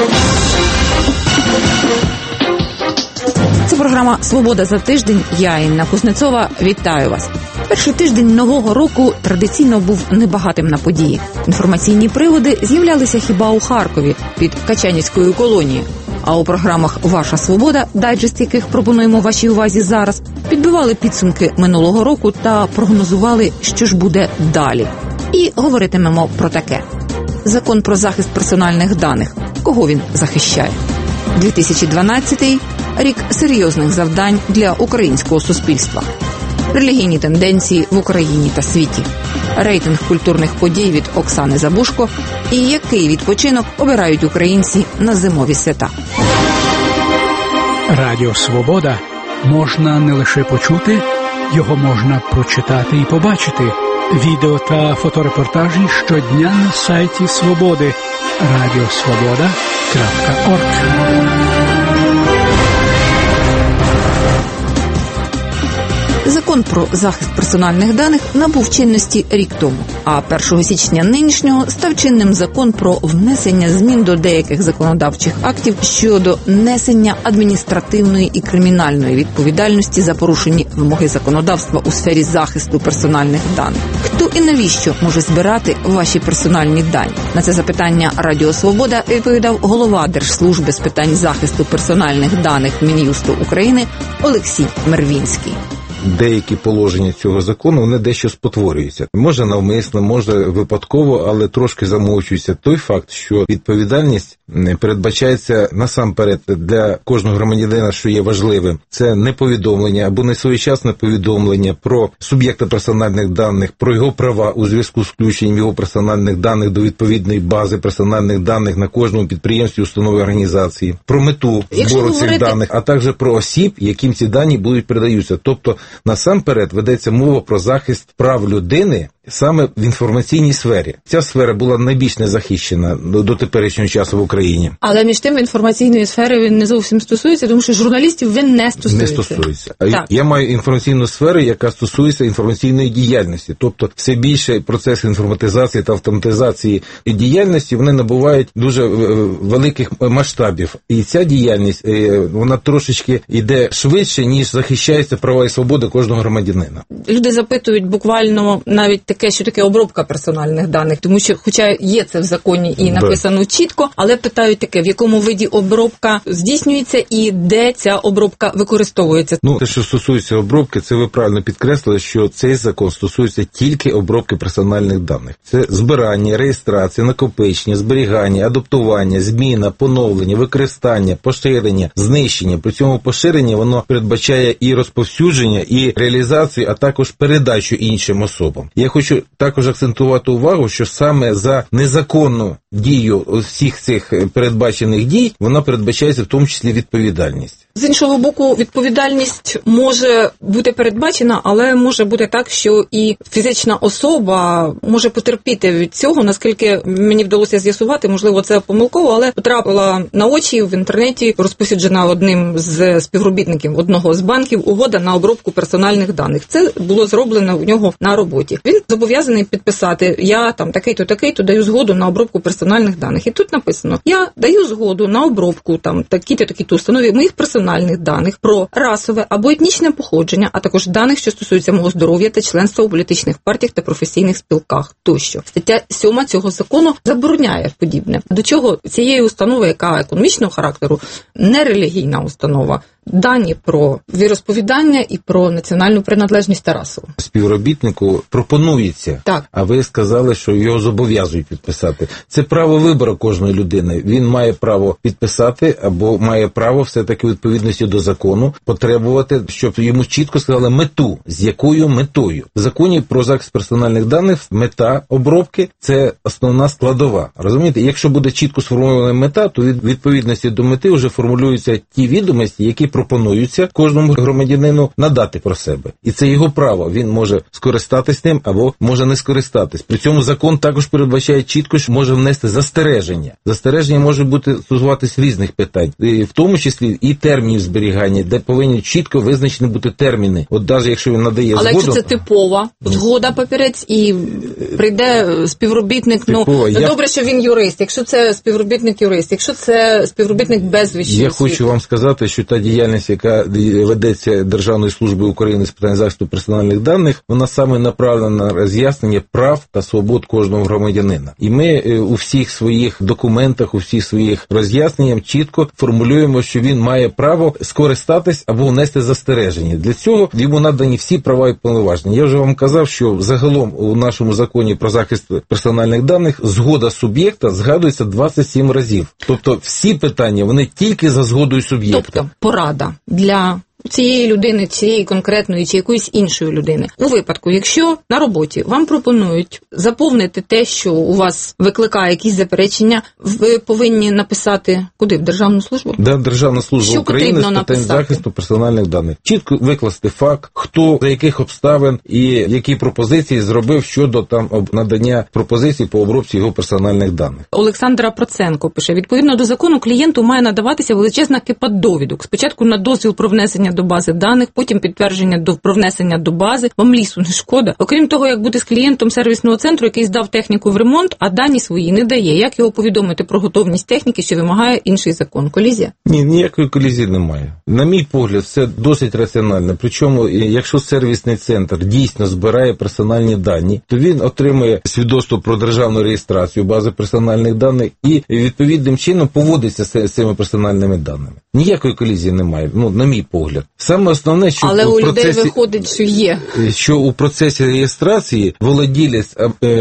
Це програма «Свобода за тиждень». Я, Інна Кузнецова, вітаю вас. Перший тиждень нового року традиційно був небагатим на події. Інформаційні приводи з'являлися хіба у Харкові під Качанівською колонією. А у програмах «Ваша свобода», дайджест яких пропонуємо вашій увазі зараз, підбивали підсумки минулого року та прогнозували, що ж буде далі. І говоритимемо про таке. Закон про захист персональних даних. Кого він захищає? 2012-й – рік серйозних завдань для українського суспільства. Релігійні тенденції в Україні та світі. Рейтинг культурних подій від Оксани Забушко і який відпочинок обирають українці на зимові свята. Радіо «Свобода» можна не лише почути, його можна прочитати і побачити. Відео та фоторепортажі щодня на сайті «Свободи» radiosvoboda.org. Закон про захист персональних даних набув чинності рік тому, а 1 січня нинішнього став чинним закон про внесення змін до деяких законодавчих актів щодо несення адміністративної і кримінальної відповідальності за порушені вимоги законодавства у сфері захисту персональних даних. Хто і навіщо може збирати ваші персональні дані? На це запитання Радіо Свобода відповідав голова Держслужби з питань захисту персональних даних Мін'юсту України Олексій Мервінський. Деякі положення цього закону, вони дещо спотворюються. Може навмисно, може випадково, але трошки замовчується той факт, що відповідальність передбачається насамперед для кожного громадянина, що є важливим. Це неповідомлення або несвоєчасне повідомлення про суб'єкта персональних даних, про його права у зв'язку з включенням його персональних даних до відповідної бази персональних даних на кожному підприємстві, установі, організації, про мету збору цих даних, а також про осіб, яким ці дані будуть передаються. Тобто, насамперед ведеться мова про захист прав людини саме в інформаційній сфері. Ця сфера була найбільш незахищена до теперішнього часу в Україні. Але між тим інформаційної сфери він не зовсім стосується, тому що журналістів він не стосується. Не стосується. Я маю інформаційну сферу, яка стосується інформаційної діяльності. Тобто все більше процес інформатизації та автоматизації діяльності, вони набувають дуже великих масштабів. І ця діяльність, вона трошечки йде швидше, ніж захищаються права і свободи кожного громадянина. Люди запитують буквально навіть таке, що таке обробка персональних даних, тому що, хоча є це в законі і написано чітко, але питають таке, в якому виді обробка здійснюється і де ця обробка використовується. Те, що стосується обробки, це ви правильно підкреслили, що цей закон стосується тільки обробки персональних даних. Це збирання, реєстрація, накопичення, зберігання, адаптування, зміна, поновлення, використання, поширення, знищення. При цьому поширення воно передбачає і розповсюдження, і реалізацію, а також передачу іншим особам. Я хочу також акцентувати увагу, що саме за незаконну дію всіх цих передбачених дій, вона передбачається в тому числі відповідальність. З іншого боку, відповідальність може бути передбачена, але може бути так, що і фізична особа може потерпіти від цього, наскільки мені вдалося з'ясувати, можливо, це помилково, але потрапила на очі в інтернеті, розповсюджена одним з співробітників одного з банків, угода на обробку персональних даних. Це було зроблено у нього на роботі. Він зобов'язаний підписати: я там такий-то даю згоду на обробку персональних даних. І тут написано: я даю згоду на обробку там такі-то установі моїх персональних даних про расове або етнічне походження, а також даних, що стосуються мого здоров'я та членства у політичних партіях та професійних спілках тощо. Стаття 7 цього закону забороняє подібне. До чого цієї установи, яка економічного характеру, не релігійна установа, дані про віросповідання і про національну приналежність та расу. Співробітнику пропонується, так. А ви сказали, що його зобов'язують підписати. Це право вибору кожної людини. Він має право підписати або має право все-таки у відповідності до закону потребувати, щоб йому чітко сказали мету, з якою метою. В законі про захист персональних даних мета обробки – це основна складова. Розумієте? Якщо буде чітко сформульована мета, то від відповідності до мети вже формулюються ті відомості, які пропонуються кожному громадянину надати про себе. І це його право. Він може скористатись ним або може не скористатись. При цьому закон також передбачає чітко, що може внести застереження. Застереження може бути стосуватись різних питань, і в тому числі і термінів зберігання, де повинні чітко визначені бути терміни. От навіть якщо він надає згоду... Але якщо це типова згода папірець і прийде співробітник, добре, що він юрист, якщо це співробітник юрист, якщо це співробітник без вищої освіти. Я хочу вам сказати, що та діяльність, яка ведеться Державною службою України з питань захисту персональних даних, вона саме направлена на роз'яснення прав та свобод кожного громадянина. І ми у всіх своїх документах, у всіх своїх роз'ясненнях чітко формулюємо, що він має право скористатись або внести застереження. Для цього йому надані всі права і повноваження. Я вже вам казав, що загалом у нашому законі про захист персональних даних згода суб'єкта згадується 27 разів. Тобто всі питання, вони тільки за згодою суб'єкта. Тобто порада для цієї людини, цієї конкретної чи якоїсь іншої людини. У випадку, якщо на роботі вам пропонують заповнити те, що у вас викликає якісь заперечення, ви повинні написати куди? В Державну службу? Да, Державна служба що України з питань захисту персональних даних. Чітко викласти факт, хто, за яких обставин і які пропозиції зробив щодо надання пропозицій по обробці його персональних даних. Олександра Проценко пише, відповідно до закону клієнту має надаватися величезна кипа довідок. Спочатку на дозвіл про внесення до бази даних, потім підтвердження про внесення до бази. Вам лісу не шкода. Окрім того, як бути з клієнтом сервісного центру, який здав техніку в ремонт, а дані свої не дає. Як його повідомити про готовність техніки, що вимагає інший закон? Колізія? Ні, ніякої колізії немає. На мій погляд, це досить раціонально. Причому, якщо сервісний центр дійсно збирає персональні дані, то він отримує свідоцтво про державну реєстрацію бази персональних даних і відповідним чином поводиться з цими персональними даними. Ніякої колізії немає, на мій погляд. Саме основне, що але у людей виходить, що є. Що у процесі реєстрації володілець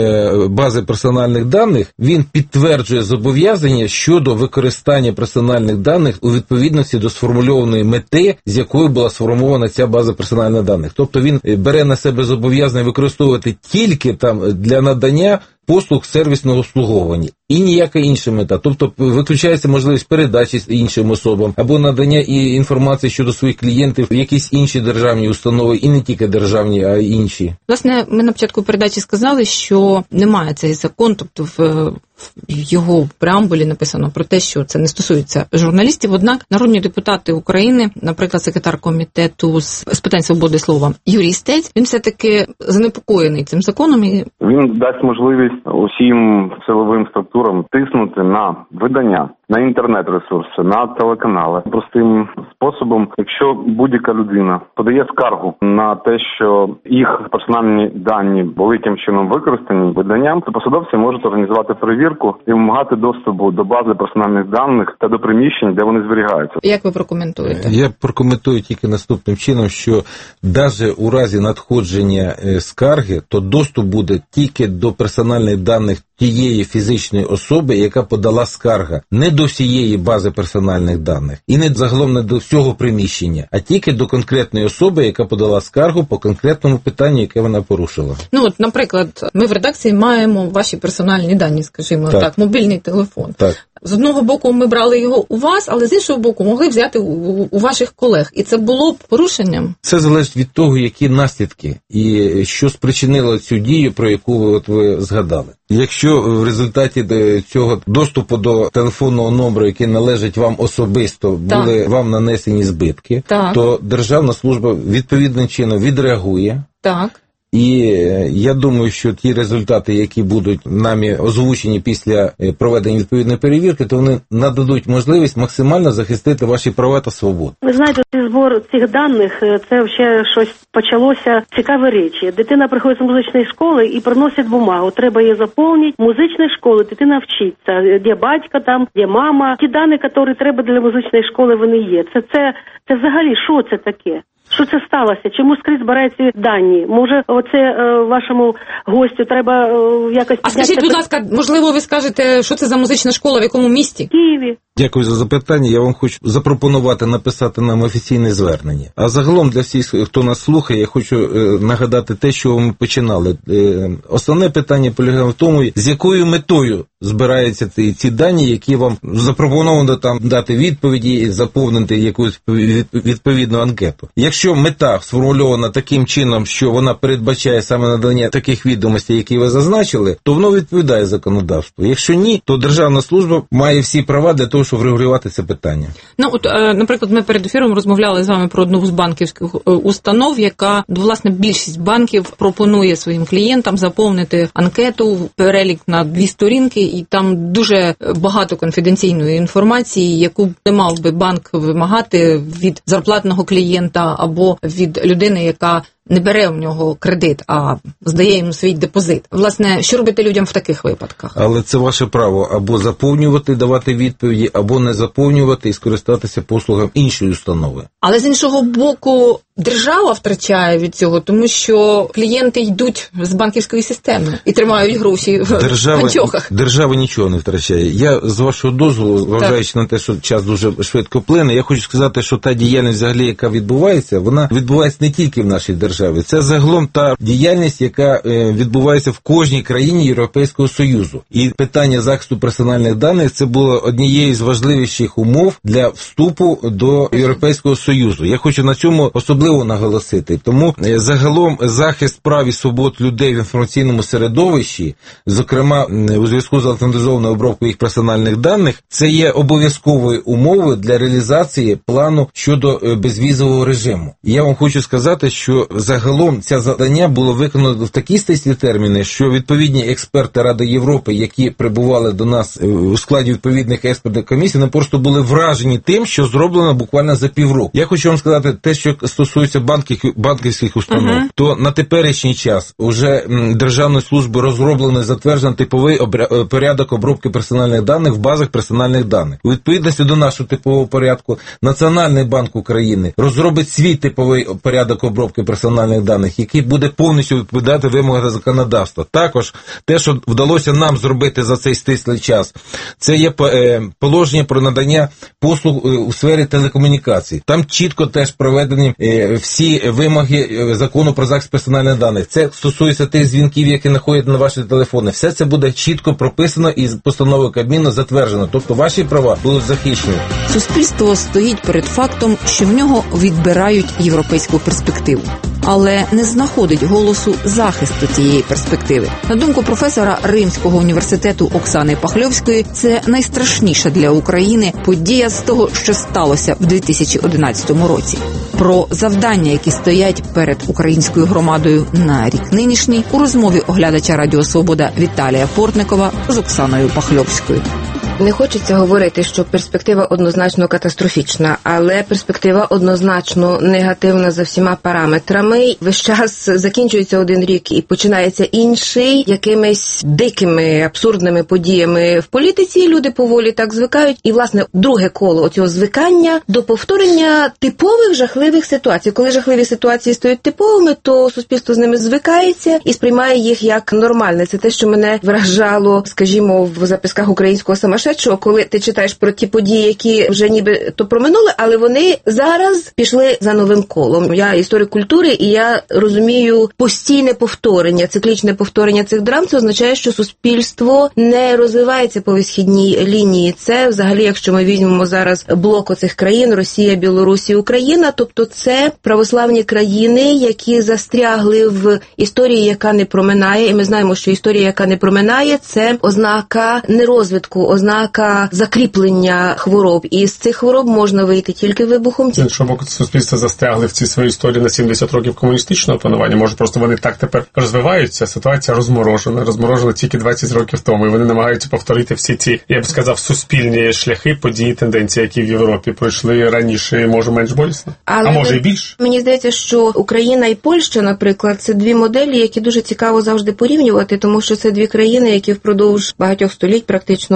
бази персональних даних, він підтверджує зобов'язання щодо використання персональних даних у відповідності до сформульованої мети, з якою була сформована ця база персональних даних. Тобто він бере на себе зобов'язання використовувати тільки для надання послуг сервісного обслуговування і ніяка інша мета. Тобто виключається можливість передачі іншим особам або надання інформації щодо своїх клієнтів в якісь інші державні установи, і не тільки державні, а й інші. Власне, ми на початку передачі сказали, що немає цей закон, тобто в його преамбулі написано про те, що це не стосується журналістів, однак народні депутати України, наприклад, секретар комітету з питань свободи слова Юрій Стець, він все-таки занепокоєний цим законом. Він дасть можливість усім силовим структурам тиснути на видання, на інтернет-ресурси, на телеканали. Простим способом, якщо будь-яка людина подає скаргу на те, що їх персональні дані були яким чином використані виданням, то посадовці можуть організувати перевірку і вимагати доступу до бази персональних даних та до приміщень, де вони зберігаються. Як ви прокоментуєте? Я прокоментую тільки наступним чином, що навіть у разі надходження скарги, то доступ буде тільки до персональних даних тієї фізичної особи, яка подала скарга, не до всієї бази персональних даних і не загалом не до всього приміщення, а тільки до конкретної особи, яка подала скаргу по конкретному питанню, яке вона порушила. Наприклад, ми в редакції маємо ваші персональні дані, скажімо так, мобільний телефон. Так. З одного боку ми брали його у вас, але з іншого боку могли взяти у ваших колег. І це було б порушенням? Це залежить від того, які наслідки і що спричинило цю дію, про яку ви згадали. Якщо в результаті цього доступу до телефонного номеру, який належить вам особисто, були вам нанесені збитки, то Державна служба відповідним чином відреагує. Так. І я думаю, що ті результати, які будуть нами озвучені після проведення відповідної перевірки, то вони нададуть можливість максимально захистити ваші права та свободи. Ви знаєте, збор цих даних, це ще щось почалося, цікаві речі. Дитина приходить з музичної школи і приносить бумагу, треба її заповнити. В музичній школі дитина вчиться, де батько там, де мама. Ті дані, які треба для музичної школи, вони є. Це взагалі, що це таке? Що це сталося? Чому скрізь збирають ці дані? Може, вашому гостю треба якось... А скажіть, будь ласка, можливо, ви скажете, що це за музична школа, в якому місті? В Києві. Дякую за запитання. Я вам хочу запропонувати написати нам офіційне звернення. А загалом для всіх, хто нас слухає, я хочу нагадати те, що ми починали. Основне питання полягає в тому, з якою метою збираються ці дані, які вам запропоновано там дати відповіді, заповнити якусь відповідну анкету. Якщо мета сформульована таким чином, що вона передбачає саме надання таких відомостей, які ви зазначили, то воно відповідає законодавству. Якщо ні, то державна служба має всі права для того, щоб врегулювати це питання. Наприклад, ми перед ефіром розмовляли з вами про одну з банківських установ, яка, власне, більшість банків пропонує своїм клієнтам заповнити анкету, перелік на 2 сторінки, і там дуже багато конфіденційної інформації, яку не мав би банк вимагати від зарплатного клієнта або від людини, яка не бере у нього кредит, а здає йому свій депозит. Власне, що робити людям в таких випадках? Але це ваше право або заповнювати, давати відповіді, або не заповнювати і скористатися послугами іншої установи. Але з іншого боку, держава втрачає від цього, тому що клієнти йдуть з банківської системи і тримають гроші в панчохах. Держава нічого не втрачає. Я, з вашого дозволу, зважаючи на те, що час дуже швидко плине, я хочу сказати, що та діяльність взагалі, яка відбувається, вона відбувається не тільки в нашій державі. Це загалом та діяльність, яка відбувається в кожній країні Європейського Союзу. І питання захисту персональних даних – це було однією з важливіших умов для вступу до Європейського Союзу. Я хочу на цьому особливо наголосити. Тому загалом захист прав і свобод людей в інформаційному середовищі, зокрема у зв'язку з автоматизованою обробкою їх персональних даних, це є обов'язковою умовою для реалізації плану щодо безвізового режиму. І я вам хочу сказати, що загалом це завдання було виконано в такі стислі терміни, що відповідні експерти Ради Європи, які прибували до нас у складі відповідних експертних комісій, не просто були вражені тим, що зроблено буквально за півроку. Я хочу вам сказати, те, що стосується банківських установ, то на теперішній час уже Державною службою розроблено і затверджено типовий порядок обробки персональних даних в базах персональних даних. У відповідності до нашого типового порядку Національний банк України розробить свій типовий порядок обробки персональних даних, який буде повністю відповідати вимогам законодавства. Також те, що вдалося нам зробити за цей стислий час, це є положення про надання послуг у сфері телекомунікацій. Там чітко теж проведені всі вимоги закону про захист персональних даних. Це стосується тих дзвінків, які знаходять на ваші телефони. Все це буде чітко прописано і постановою Кабміну затверджено. Тобто ваші права будуть захищені. Суспільство стоїть перед фактом, що в нього відбирають європейську перспективу, але не знаходить голосу захисту цієї перспективи. На думку професора Римського університету Оксани Пахльовської, це найстрашніша для України подія з того, що сталося в 2011 році. Про завдання, які стоять перед українською громадою на рік нинішній, у розмові оглядача Радіо Свобода Віталія Портникова з Оксаною Пахльовською. Не хочеться говорити, що перспектива однозначно катастрофічна, але перспектива однозначно негативна за всіма параметрами. Весь час закінчується один рік і починається інший. Якимись дикими, абсурдними подіями в політиці люди поволі так звикають. І, власне, друге коло оцього звикання до повторення типових жахливих ситуацій. Коли жахливі ситуації стають типовими, то суспільство з ними звикається і сприймає їх як нормальне. Це те, що мене вражало, скажімо, в записках українського самошедшого, коли ти читаєш про ті події, які вже ніби то проминули, але вони зараз пішли за новим колом. Я історик культури, і я розумію постійне повторення, циклічне повторення цих драм. Це означає, що суспільство не розвивається по висхідній лінії. Це взагалі, якщо ми візьмемо зараз блок оцих країн, Росія, Білорусі, Україна, тобто це православні країни, які застрягли в історії, яка не проминає. І ми знаємо, що історія, яка не проминає, це ознака нерозвитку, ознака закріплення хвороб. І з цих хвороб можна вийти тільки вибухом. Якщо боку суспільства застрягли в цій своїй історії на 70 років комуністичного панування, може просто вони так тепер розвиваються, ситуація розморожена тільки 20 років тому, і вони намагаються повторити всі ці, я б сказав, суспільні шляхи, події, тенденції, які в Європі пройшли раніше, може менш болісно, а може і більш. Мені здається, що Україна і Польща, наприклад, це дві моделі, які дуже цікаво завжди порівнювати, тому що це дві країни, які впродовж багатьох століть практично були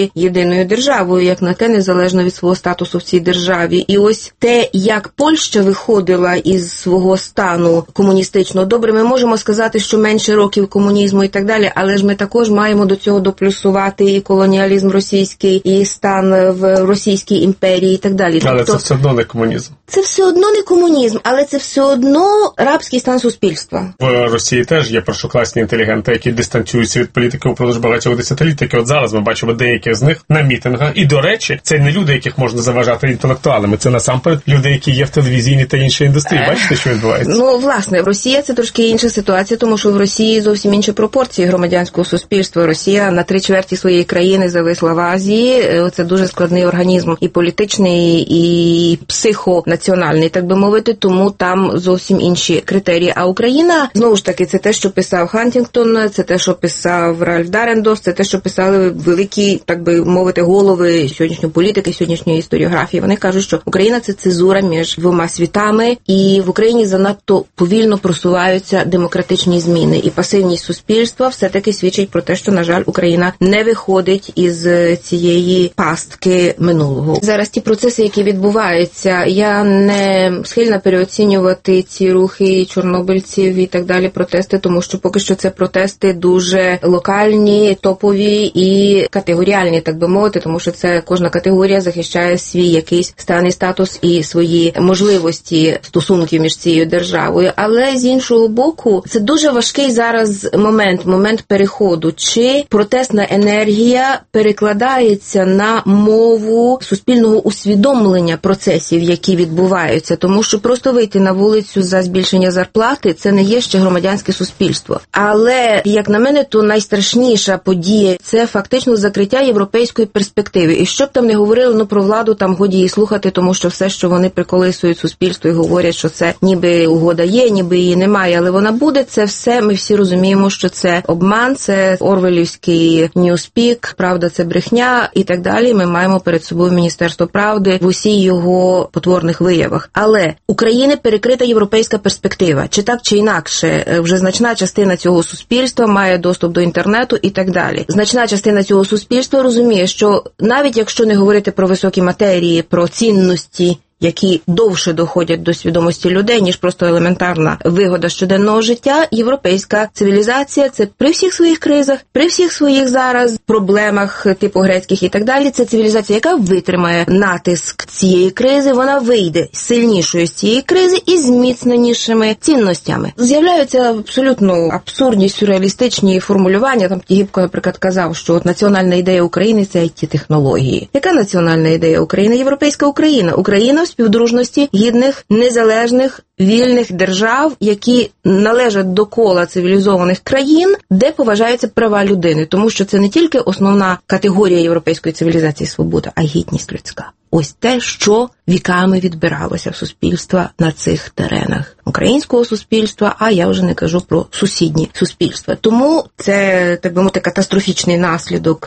бути єдиною державою, як на те, незалежно від свого статусу в цій державі. І ось те, як Польща виходила із свого стану комуністичного, добре, ми можемо сказати, що менше років комунізму і так далі, але ж ми також маємо до цього доплюсувати і колоніалізм російський, і стан в Російській імперії і так далі. Але це все одно не комунізм. Це все одно не комунізм, але це все одно рабський стан суспільства. В Росії теж є першокласні інтелігенти, які дистанціюються від політики упродовж багатьох десятиліть. От зараз ми бачимо деяких з них на мітингах. І, до речі, це не люди, яких можна заважати інтелектуалами. Це насамперед люди, які є в телевізійній та іншій індустрії. Бачите, що відбувається? Ну, власне, Росія – це трошки інша ситуація, тому що в Росії зовсім інші пропорції громадянського суспільства. Росія на 3/4 своєї країни зависла в Азії. Це дуже складний організм і політичний, і психонаціональний, так би мовити, тому там зовсім інші критерії. А Україна, знову ж таки, це те, що писав Хантінгтон, це те, що писав Ральф Дарендорф, це те, що писали великі, так би мовити, голови сьогоднішньої політики, сьогоднішньої історіографії. Вони кажуть, що Україна – це цезура між двома світами, і в Україні занадто повільно просуваються демократичні зміни. І пасивність суспільства все-таки свідчить про те, що, на жаль, Україна не виходить із цієї пастки минулого. Зараз ті процеси, які відбуваються, я не схильна переоцінювати ці рухи чорнобильців і так далі, протести, тому що поки що це протести дуже локальні, топові і категоріальні, так би мовити, тому що це кожна категорія захищає свій якийсь стан і статус і свої можливості стосунків між цією державою. Але з іншого боку, це дуже важкий зараз момент переходу. Чи протестна енергія перекладається на мову суспільного усвідомлення процесів, які відбуваються, тому що просто вийти на вулицю за збільшення зарплати – це не є ще громадянське суспільство. Але, як на мене, то найстрашніша подія – це фактично закриття європейської перспективи. І що б там не говорили, про владу там годі її слухати, тому що все, що вони приколисують суспільство і говорять, що це ніби угода є, ніби її немає, але вона буде, це все, ми всі розуміємо, що це обман, це орвелівський ньюспік, правда це брехня і так далі. Ми маємо перед собою Міністерство правди в усіх його потворних виявах. Але України перекрита європейська перспектива. Чи так, чи інакше, вже значна частина цього суспільства має доступ до інтернету і так далі. Значна частина цього суспільства розуміє, що навіть якщо не говорити про високі матерії, про цінності, які довше доходять до свідомості людей, ніж просто елементарна вигода щоденного життя, європейська цивілізація – це при всіх своїх кризах, при всіх своїх зараз проблемах типу грецьких і так далі, це цивілізація, яка витримає натиск цієї кризи, вона вийде сильнішою з цієї кризи і зміцненішими цінностями. З'являються абсолютно абсурдні, сюрреалістичні формулювання. Там Тігіпко, наприклад, казав, що от національна ідея України – це IT-технології. Яка національна ідея України? Європейська Україна. Україна в співдружності гідних, незалежних, вільних держав, які належать до кола цивілізованих країн, де поважаються права людини. Тому що це не тільки основна категорія європейської цивілізації свобода, а гідність людська. Ось те, що віками відбиралося в суспільства на цих теренах українського суспільства, а я вже не кажу про сусідні суспільства. Тому це, так би мовити, катастрофічний наслідок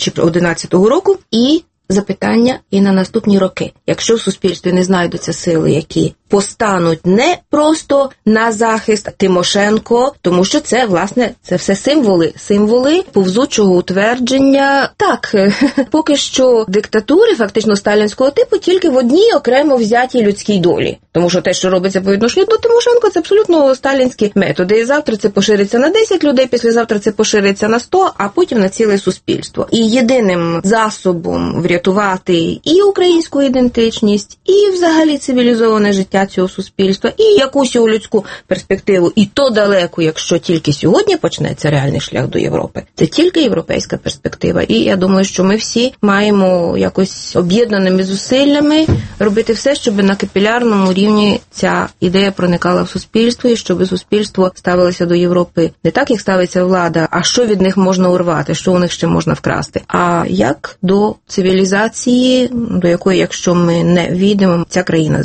2011 року і запитання і на наступні роки. Якщо в суспільстві не знайдуться сили, які постануть не просто на захист Тимошенко, тому що це, власне, це все символи повзучого утвердження. Так, поки що диктатури, фактично сталінського типу, тільки в одній окремо взятій людській долі. Тому що те, що робиться по відношенню до Тимошенко, це абсолютно сталінські методи. І завтра це пошириться на 10 людей, післязавтра це пошириться на 100, а потім на ціле суспільство. І єдиним засобом врятувати і українську ідентичність, і взагалі цивілізоване життя цього суспільства, і якусь його людську перспективу, і то далеко, якщо тільки сьогодні почнеться реальний шлях до Європи. Це тільки європейська перспектива. І я думаю, що ми всі маємо якось об'єднаними зусиллями робити все, щоб на капілярному рівні ця ідея проникала в суспільство, і щоб суспільство ставилося до Європи не так, як ставиться влада, а що від них можна урвати, що у них ще можна вкрасти, а як до цивілізації, до якої, якщо ми не війдемо, ця країна загине.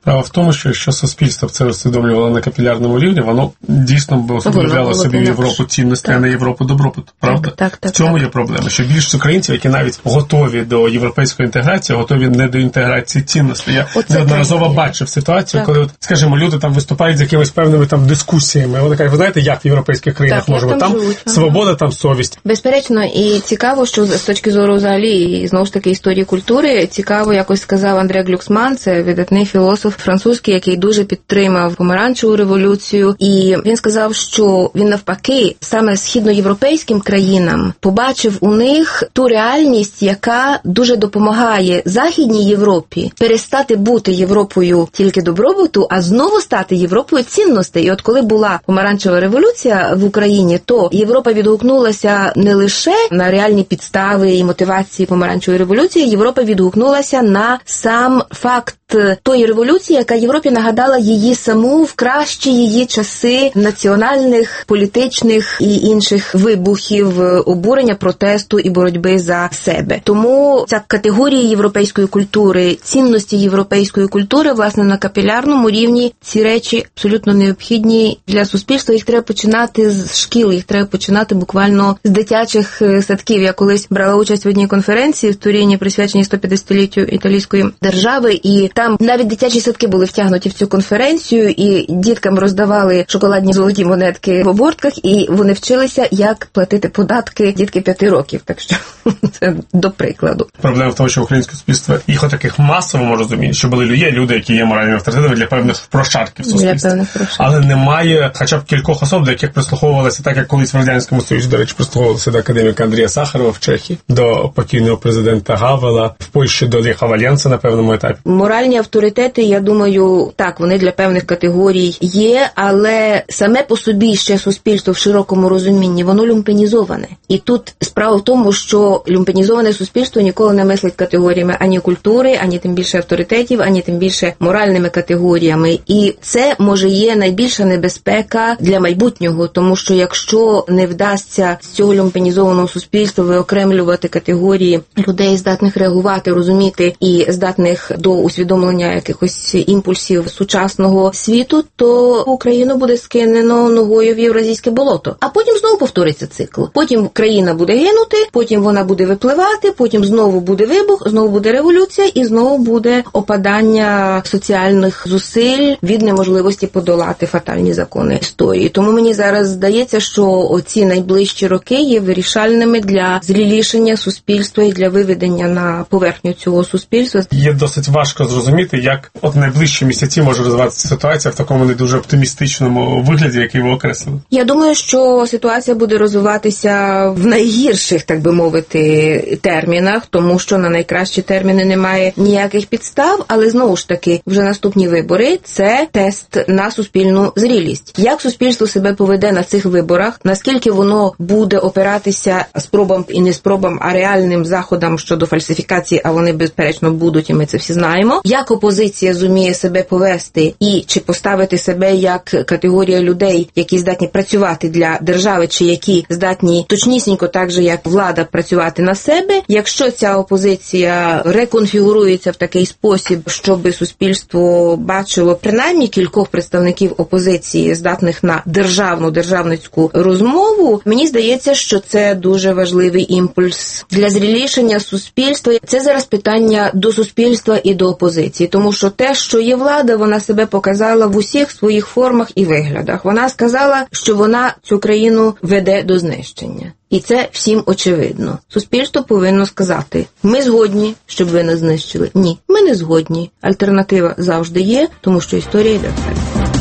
Справа в тому, що якщо суспільство це усвідомлювало на капілярному рівні, воно дійсно б усвідомляло собі Європу цінності, а не Європу добробуту. Правда? Так. В цьому є проблема, що більшість українців, які навіть готові до європейської інтеграції, готові не до інтеграції цінностей. Я неодноразово бачив ситуацію, коли, скажімо, люди там виступають з якимись певними там дискусіями. Вони кажуть, ви знаєте, як в європейських країнах можемо? Там свобода, там совість. Безперечно, і цікаво, що з точки зору взагалі, і знову ж таки історії культури, цікаво, якось сказав Андре Глюксман, це видатний філософ французький, який дуже підтримав помаранчеву революцію, і він сказав, що він навпаки саме східноєвропейським країнам побачив у них ту реальність, яка дуже допомагає Західній Європі перестати бути Європою тільки добробуту, а знову стати Європою цінностей. І от коли була помаранчева революція в Україні, то Європа відгукнулася не лише на реальні підстави і мотивації помаранчевої революції, Європа відгукнулася на сам факт тої революції, яка Європі нагадала її саму в кращі її часи національних, політичних і інших вибухів, обурення, протесту і боротьби за себе. Тому ця категорія європейської культури, цінності європейської культури, власне, на капілярному рівні ці речі абсолютно необхідні для суспільства. Їх треба починати з шкіл, їх треба починати буквально з дитячих садків. Я колись брала участь в одній конференції в Туріні, присвяченій 150-літтю італійської держави, і там навіть дитячі садки були втягнуті в цю конференцію, і діткам роздавали шоколадні золоті монетки в обортках, і вони вчилися, як платити податки дітки 5 років. Так що це до прикладу. Проблема в тому, що українське суспільство їх отаких масовому розумінні, що були люди, які є моральними авторитетами для певних прошарків суспільства. Але немає хоча б кількох особ, до яких прислуховувалися, так як колись в Радянському Союзі, до речі, прислуховувалися до академіка Андрія Сахарова в Чехії, до покійного президента Гавела, в Польщі до Леха Валенса на певному етапі. Моральні авторитети, я думаю, так, вони для певних категорій є, але саме по собі ще суспільство в широкому розумінні, воно люмпенізоване. І тут справа в тому, що люмпенізоване суспільство ніколи не мислить категоріями ані культури, ані тим більше авторитетів, ані тим більше моральними категоріями. І це, може, є найбільша небезпека для майбутнього, тому що якщо не вдасться з цього люмпенізованого суспільства виокремлювати категорії людей, здатних реагувати, розуміти і здатних до усвідомлення якихось імпульсів сучасного світу, то Україну буде скинено ногою в євразійське болото. А потім знову повториться цикл. Потім країна буде гинути, потім вона буде випливати, потім знову буде вибух, знову буде революція і знову буде опадання соціальних зусиль від неможливості подолати фатальні закони історії. Тому мені зараз здається, що оці найближчі роки є вирішальними для зрілішання суспільства і для виведення на поверхню цього суспільства. Є досить важко зрозуміти, як от найближчі місяці може розвиватися ситуація в такому не дуже оптимістичному вигляді, який ви окреслили. Я думаю, що ситуація буде розвиватися в найгірших, так би мовити, термінах, тому що на найкращі терміни немає ніяких підстав, але знову ж таки, вже наступні вибори – це тест на суспільну зрілість. Як суспільство себе поведе на цих виборах, наскільки воно буде опиратися спробам і не спробам, а реальним заходам щодо фальсифікації, а вони, безперечно, будуть, і ми це всі знаємо. Як опозиція зуміє себе повести і чи поставити себе як категорія людей, які здатні працювати для держави, чи які здатні точнісінько так же, як влада, працювати на себе. Якщо ця опозиція реконфігурується в такий спосіб, щоб суспільство бачило принаймні кількох представників опозиції, здатних на державницьку розмову, мені здається, що це дуже важливий імпульс для зрілішання суспільства. Це зараз питання до суспільства і до опозиції, тому що те, що є влада, вона себе показала в усіх своїх формах і виглядах. Вона сказала, що вона цю країну веде до знищення. І це всім очевидно. Суспільство повинно сказати: ми згодні, щоб ви нас знищили. Ні, ми не згодні. Альтернатива завжди є, тому що історія йде далі.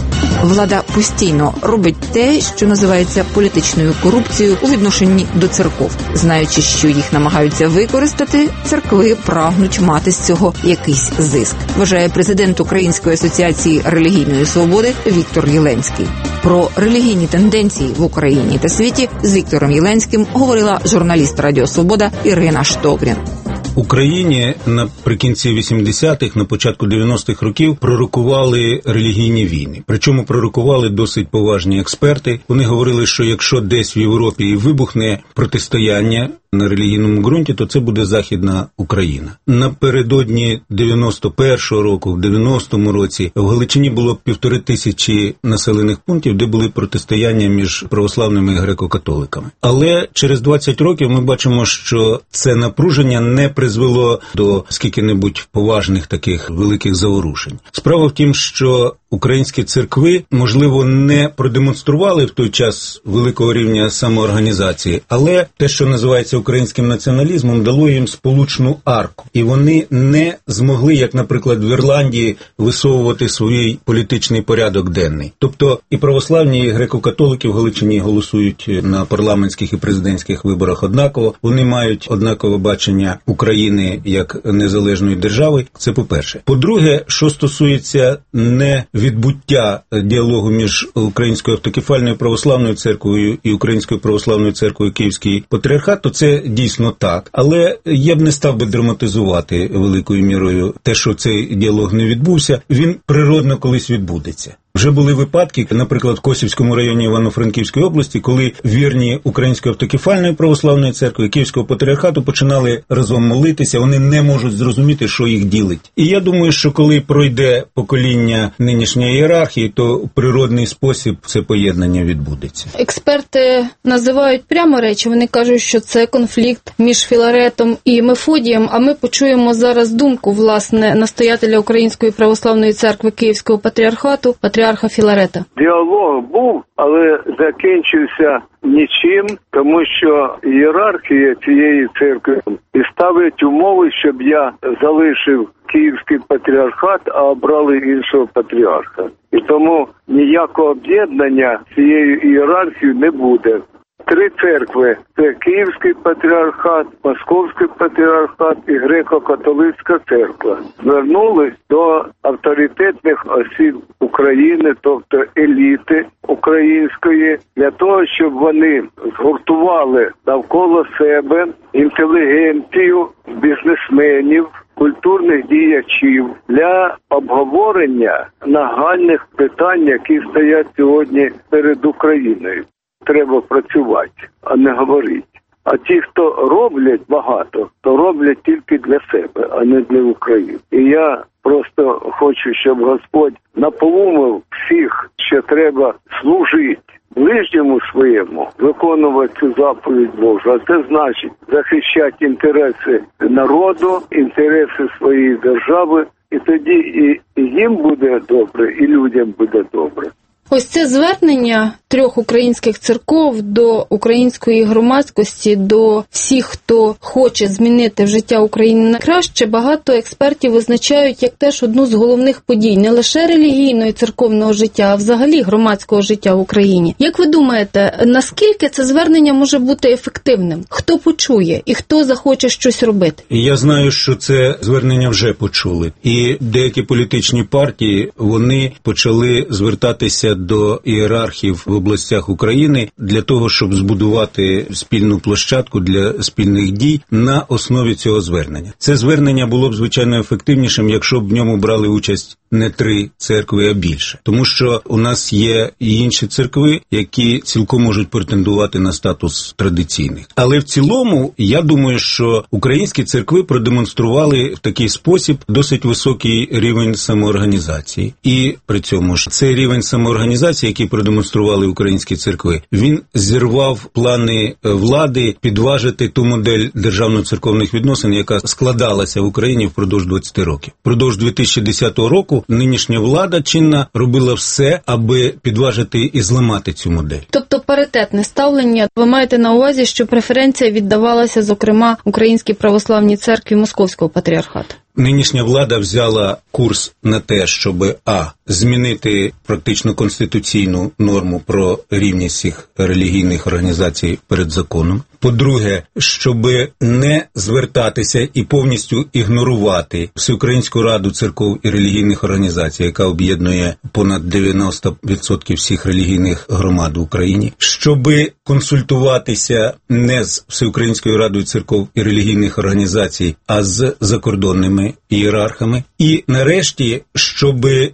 Влада постійно робить те, що називається політичною корупцією у відношенні до церков. Знаючи, що їх намагаються використати, церкви прагнуть мати з цього якийсь зиск, вважає президент Української асоціації релігійної свободи Віктор Єленський. Про релігійні тенденції в Україні та світі з Віктором Єленським говорила журналіст Радіо Свобода Ірина Штогрін. Україні наприкінці 80-х, на початку 90-х років пророкували релігійні війни. Причому пророкували досить поважні експерти. Вони говорили, що якщо десь в Європі і вибухне протистояння на релігійному ґрунті, то це буде Західна Україна. Напередодні 91-го року, в 90-му році, в Галичині було 1500 населених пунктів, де були протистояння між православними і греко-католиками. Але через 20 років ми бачимо, що це напруження не призвело до скільки-небудь поважних таких великих заворушень. Справа в тім, що українські церкви, можливо, не продемонстрували в той час великого рівня самоорганізації, але те, що називається українським націоналізмом, дало їм сполучну арку. І вони не змогли, як, наприклад, в Ірландії, висовувати свій політичний порядок денний. Тобто і православні, і греко-католики в Галичині голосують на парламентських і президентських виборах однаково. Вони мають однакове бачення України як незалежної держави. Це по-перше. По-друге, що стосується не відбуття діалогу між Українською автокефальною православною церквою і Українською православною церквою Київський патріархат, то це дійсно так. Але я б не став би драматизувати великою мірою те, що цей діалог не відбувся. Він природно колись відбудеться. Вже були випадки, наприклад, в Косівському районі Івано-Франківської області, коли вірні Української автокефальної православної церкви і Київського патріархату починали разом молитися, вони не можуть зрозуміти, що їх ділить. І я думаю, що коли пройде покоління нинішньої ієрархії, то в природний спосіб це поєднання відбудеться. Експерти називають прямо речі, вони кажуть, що це конфлікт між Філаретом і Мефодієм, а ми почуємо зараз думку, власне, настоятеля Української православної церкви Київського патріархату, патріарха Філарета. Діалог був, але закінчився нічим, тому що ієрархія цієї церкви і ставить умови, щоб я залишив Київський патріархат, а обрали іншого патріарха. І тому ніякого об'єднання цією ієрархією не буде. 3 церкви – це Київський патріархат, Московський патріархат і Греко-католицька церква. Звернулись до авторитетних осіб України, тобто еліти української, для того, щоб вони згуртували навколо себе інтелігенцію, бізнесменів, культурних діячів для обговорення нагальних питань, які стоять сьогодні перед Україною. Треба працювати, а не говорити. А ті, хто роблять багато, то роблять тільки для себе, а не для України. І я просто хочу, щоб Господь наполумив всіх, що треба служити ближньому своєму, виконувати цю заповідь Божу. А це значить захищати інтереси народу, інтереси своєї держави. І тоді і їм буде добре, і людям буде добре. Ось це звернення 3 українських церков до української громадськості, до всіх, хто хоче змінити життя України на краще, багато експертів визначають як теж одну з головних подій не лише релігійного і церковного життя, а взагалі громадського життя в Україні. Як ви думаєте, наскільки це звернення може бути ефективним? Хто почує і хто захоче щось робити? Я знаю, що це звернення вже почули. І деякі політичні партії, вони почали звертатися до ієрархів в областях України для того, щоб збудувати спільну площадку для спільних дій на основі цього звернення. Це звернення було б, звичайно, ефективнішим, якщо б в ньому брали участь не 3 церкви, а більше. Тому що у нас є і інші церкви, які цілком можуть претендувати на статус традиційних. Але в цілому, я думаю, що українські церкви продемонстрували в такий спосіб досить високий рівень самоорганізації. І при цьому ж цей рівень самоорганізації, який продемонстрували українські церкви, він зірвав плани влади підважити ту модель державно-церковних відносин, яка складалася в Україні впродовж 20 років. Впродовж 2010 року нинішня влада чинна робила все, аби підважити і зламати цю модель. Тобто паритетне ставлення. Ви маєте на увазі, що преференція віддавалася, зокрема, Українській православній церкві Московського патріархату? Нинішня влада взяла курс на те, щоб змінити практично конституційну норму про рівність всіх релігійних організацій перед законом. По-друге, щоб не звертатися і повністю ігнорувати Всеукраїнську раду церков і релігійних організацій, яка об'єднує понад 90% всіх релігійних громад в Україні, щоб консультуватися не з Всеукраїнською радою церков і релігійних організацій, а з закордонними ієрархами. І нарешті, щоб зламати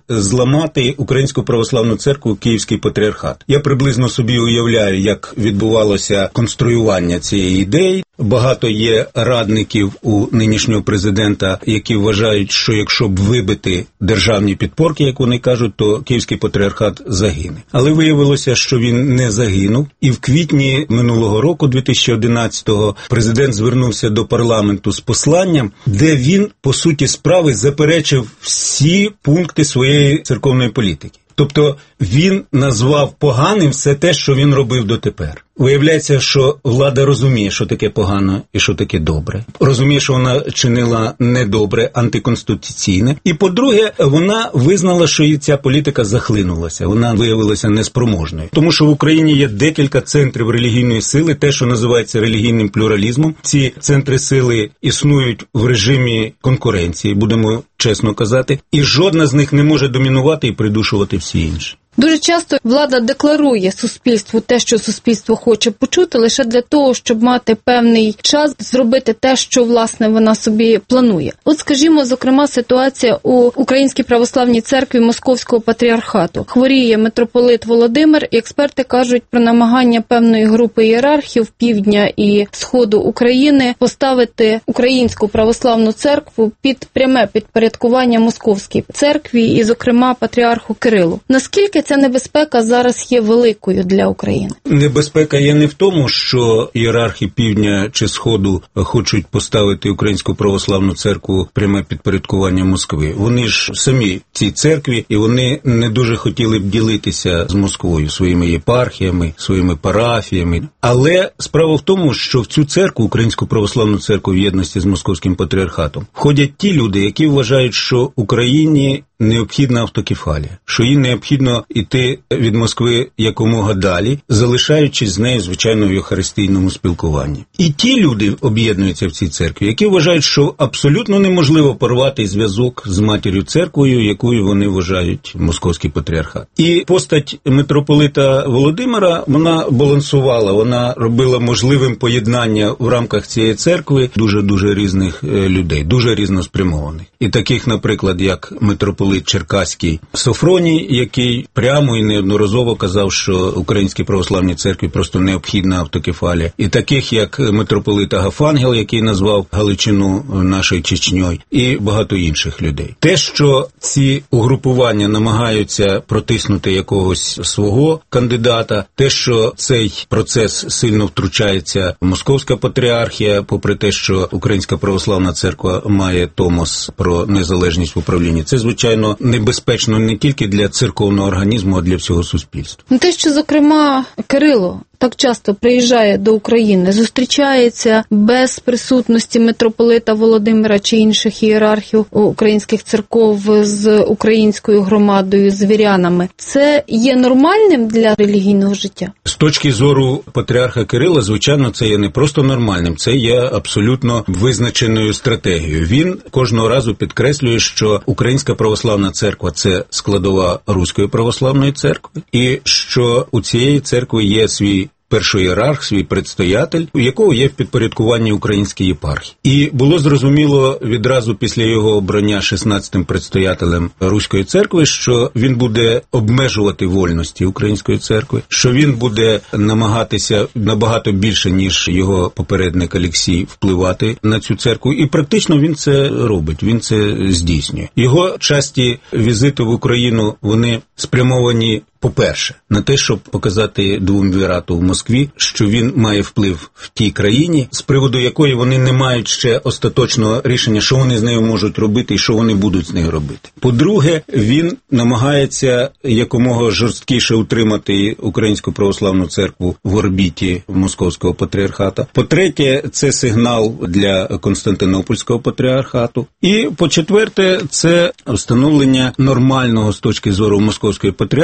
переламати Українську православну церкву, Київський патріархат. Я приблизно собі уявляю, як відбувалося конструювання цієї ідеї. Багато є радників у нинішнього президента, які вважають, що якщо б вибити державні підпорки, як вони кажуть, то Київський патріархат загине. Але виявилося, що він не загинув. І в квітні минулого року, 2011-го, президент звернувся до парламенту з посланням, де він, по суті справи, заперечив всі пункти своєї церковної політики. Тобто він назвав поганим все те, що він робив дотепер. Виявляється, що влада розуміє, що таке погано і що таке добре. Розуміє, що вона чинила недобре, антиконституційне. І, по-друге, вона визнала, що її ця політика захлинулася. Вона виявилася неспроможною. Тому що в Україні є декілька центрів релігійної сили, те, що називається релігійним плюралізмом. Ці центри сили існують в режимі конкуренції, будемо чесно казати. І жодна з них не може домінувати і придушувати всі інші. Дуже часто влада декларує суспільству те, що суспільство хоче почути, лише для того, щоб мати певний час зробити те, що, власне, вона собі планує. От, скажімо, зокрема, ситуація у Українській православній церкві Московського патріархату. Хворіє митрополит Володимир, і експерти кажуть про намагання певної групи ієрархів півдня і сходу України поставити Українську православну церкву під пряме підпорядкування Московській церкві і, зокрема, патріарху Кирилу. Наскільки ця небезпека зараз є великою для України? Небезпека є не в тому, що ієрархи півдня чи сходу хочуть поставити Українську православну церкву пряме підпорядкування Москви. Вони ж самі в цій церкві, і вони не дуже хотіли б ділитися з Москвою своїми єпархіями, своїми парафіями. Але справа в тому, що в цю церкву, Українську православну церкву в єдності з Московським патріархатом, входять ті люди, які вважають, що Україні необхідна автокефалія, що їй необхідно йти від Москви якомога далі, залишаючись з нею, звичайно, в євхаристійному спілкуванні. І ті люди об'єднуються в цій церкві, які вважають, що абсолютно неможливо порвати зв'язок з матір'ю церквою, якою вони вважають Московський патріархат. І постать митрополита Володимира, вона балансувала, вона робила можливим поєднання в рамках цієї церкви дуже-дуже різних людей, дуже різноспрямованих. І таких, наприклад, як митрополит Черкаський Софроній, який прямо і неодноразово казав, що Українській православній церкві просто необхідна автокефалія. І таких, як митрополит Агафангел, який назвав Галичину нашою Чечньою, і багато інших людей. Те, що ці угрупування намагаються протиснути якогось свого кандидата, те, що цей процес сильно втручається Московська патріархія, попри те, що Українська православна церква має томос про незалежність в управлінні, це, звичайно, небезпечно не тільки для церковного організму, а для всього суспільства. Те, що, зокрема, Кирило так часто приїжджає до України, зустрічається без присутності митрополита Володимира чи інших ієрархів українських церков з українською громадою, з вірянами. Це є нормальним для релігійного життя? З точки зору патріарха Кирила, звичайно, це є не просто нормальним, це є абсолютно визначеною стратегією. Він кожного разу підкреслює, що Українська православна церква – це складова Руської православної церкви, і що у цієї церкви є свій перший ієрарх, свій предстоятель, у якого є в підпорядкуванні українській єпархії. І було зрозуміло відразу після його обрання 16-м предстоятелем Руської церкви, що він буде обмежувати вольності української церкви, що він буде намагатися набагато більше, ніж його попередник Олексій, впливати на цю церкву. І практично він це робить, він це здійснює. Його часті візити в Україну, вони спрямовані, по-перше, на те, щоб показати двумвірату в Москві, що він має вплив в тій країні, з приводу якої вони не мають ще остаточного рішення, що вони з нею можуть робити і що вони будуть з нею робити. По-друге, він намагається якомога жорсткіше утримати Українську православну церкву в орбіті Московського патріархата. По-третє, це сигнал для Константинопольського патріархату. І по-четверте, це встановлення нормального з точки зору Московської патріархії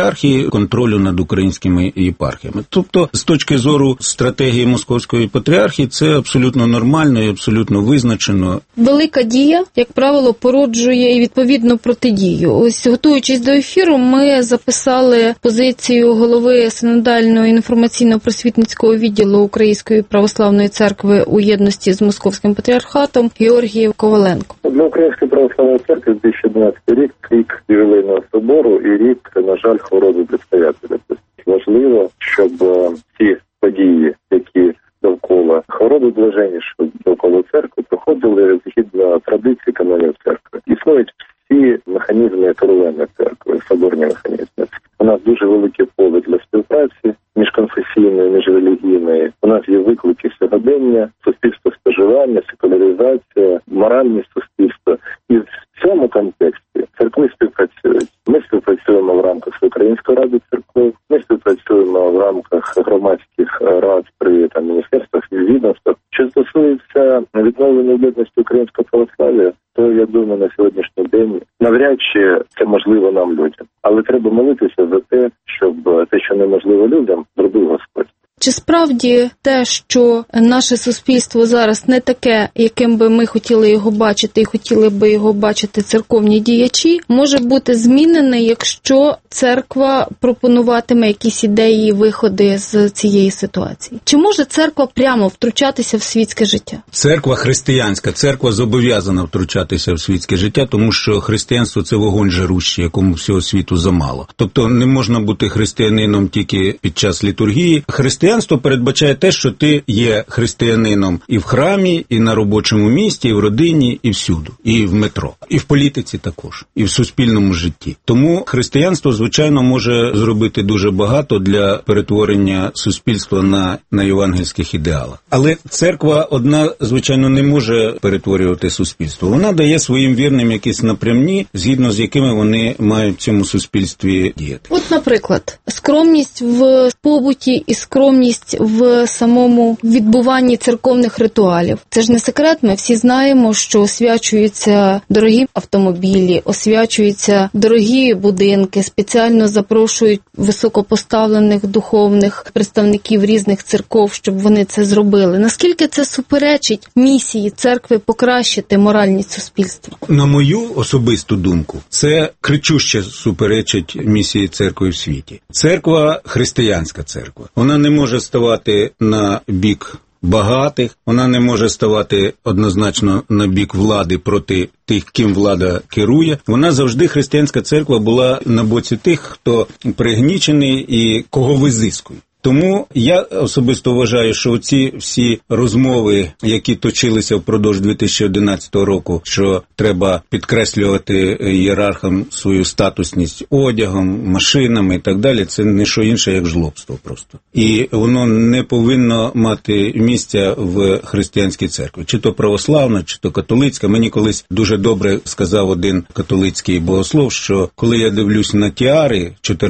і контролю над українськими єпархіями. Тобто, з точки зору стратегії Московської патріархії, це абсолютно нормально і абсолютно визначено. Велика дія, як правило, породжує і відповідно протидію. Ось, готуючись до ефіру, ми записали позицію голови Синодального інформаційно-просвітницького відділу Української православної церкви у єдності з Московським патріархатом Георгій Коваленко. Для Української православної церкви 2011 рік ювілейного собору і рік, на жаль, хвороби предстоятеля. Важливо, щоб ці події, які довкола хвороби блаженнішої довкола церкви, проходили згідно традицій канонів церкви. Існують всі механізми керування церкви, соборні механізми. У нас дуже велике поле для співпраці міжконфесійної, міжрелігійної. У нас є виклики сьогодення, суспільство споживання, секуляризація, моральність суспільства. І в цьому контексті церкви співпрацюють. Ми співпрацюємо в рамках Української ради церков, ми співпрацюємо в рамках громадських рад при міністерствах і відомствах. Що стосується відновлення єдності українського православ'я, то, я думаю, на сьогоднішній день навряд чи це можливо нам, людям. Але треба молитися за те, щоб те, що неможливо людям, зробив Господь. Чи справді те, що наше суспільство зараз не таке, яким би ми хотіли його бачити і хотіли би його бачити церковні діячі, може бути змінене, якщо церква пропонуватиме якісь ідеї і виходи з цієї ситуації? Чи може церква прямо втручатися в світське життя? Церква християнська, церква зобов'язана втручатися в світське життя, тому що християнство – це вогонь жарущий, якому всього світу замало. Тобто не можна бути християнином тільки під час літургії. Християнство передбачає те, що ти є християнином і в храмі, і на робочому місці, і в родині, і всюди, і в метро, і в політиці також, і в суспільному житті. Тому християнство, звичайно, може зробити дуже багато для перетворення суспільства на євангельських ідеалах. Але церква одна, звичайно, не може перетворювати суспільство. Вона дає своїм вірним якісь напрямні, згідно з якими вони мають в цьому суспільстві діяти. От, наприклад, скромність в побуті і скромність в самому відбуванні церковних ритуалів. Це ж не секрет, ми всі знаємо, що освячуються дорогі автомобілі, освячуються дорогі будинки, спеціально запрошують високопоставлених духовних представників різних церков, щоб вони це зробили. Наскільки це суперечить місії церкви покращити моральність суспільства? На мою особисту думку, це кричуще суперечить місії церкви в світі. Церква – християнська церква. Вона не може ставати на бік багатих, вона не може ставати однозначно на бік влади проти тих, ким влада керує. Вона завжди, християнська церква, була на боці тих, хто пригнічений і кого визискують. Тому я особисто вважаю, що ці всі розмови, які точилися впродовж 2011 року, що треба підкреслювати ієрархам свою статусність одягом, машинами і так далі, це не що інше, як жлобство просто. І воно не повинно мати місця в християнській церкві. Чи то православна, чи то католицька. Мені колись дуже добре сказав один католицький богослов, що коли я дивлюсь на тіари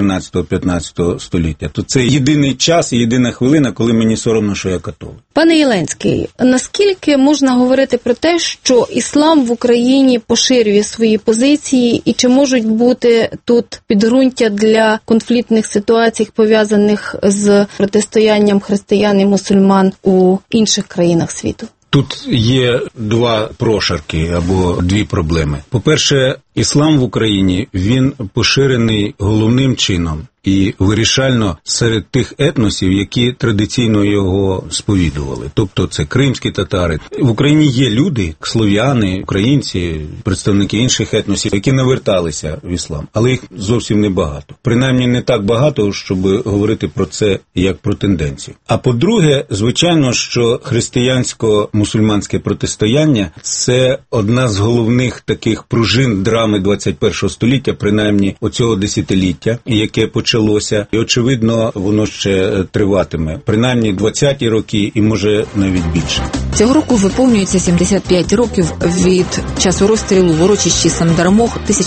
14-15 століття, то це єдиний час і єдина хвилина, коли мені соромно, що я католик. Пане Єленський, наскільки можна говорити про те, що іслам в Україні поширює свої позиції, і чи можуть бути тут підґрунтя для конфліктних ситуацій, пов'язаних з протистоянням християн і мусульман у інших країнах світу? Тут є два прошарки або дві проблеми. По-перше, іслам в Україні, він поширений головним чином і вирішально серед тих етносів, які традиційно його сповідували. Тобто це кримські татари. В Україні є люди, слов'яни, українці, представники інших етносів, які наверталися в іслам, але їх зовсім небагато. Принаймні не так багато, щоб говорити про це як про тенденцію. А по-друге, звичайно, що християнсько-мусульманське протистояння – це одна з головних таких пружин драми 21-го століття, принаймні оцього десятиліття, яке почалося, і, очевидно, воно ще триватиме. Принаймні 20-ті роки і, може, навіть більше. Цього року виповнюється 75 років від часу розстрілу в урочищі Сандармох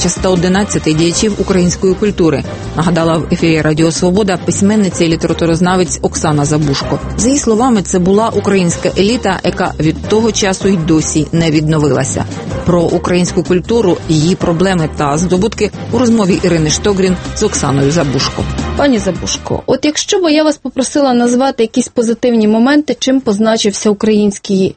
1111 діячів української культури, нагадала в ефірі Радіо Свобода письменниця і літературознавець Оксана Забушко. За її словами, це була українська еліта, яка від того часу й досі не відновилася. Про українську культуру, її проблеми та здобутки у розмові Ірини Штогрін з Оксаною Забушко. Пані Забушко, от якщо б я вас попросила назвати якісь позитивні моменти, чим позначився український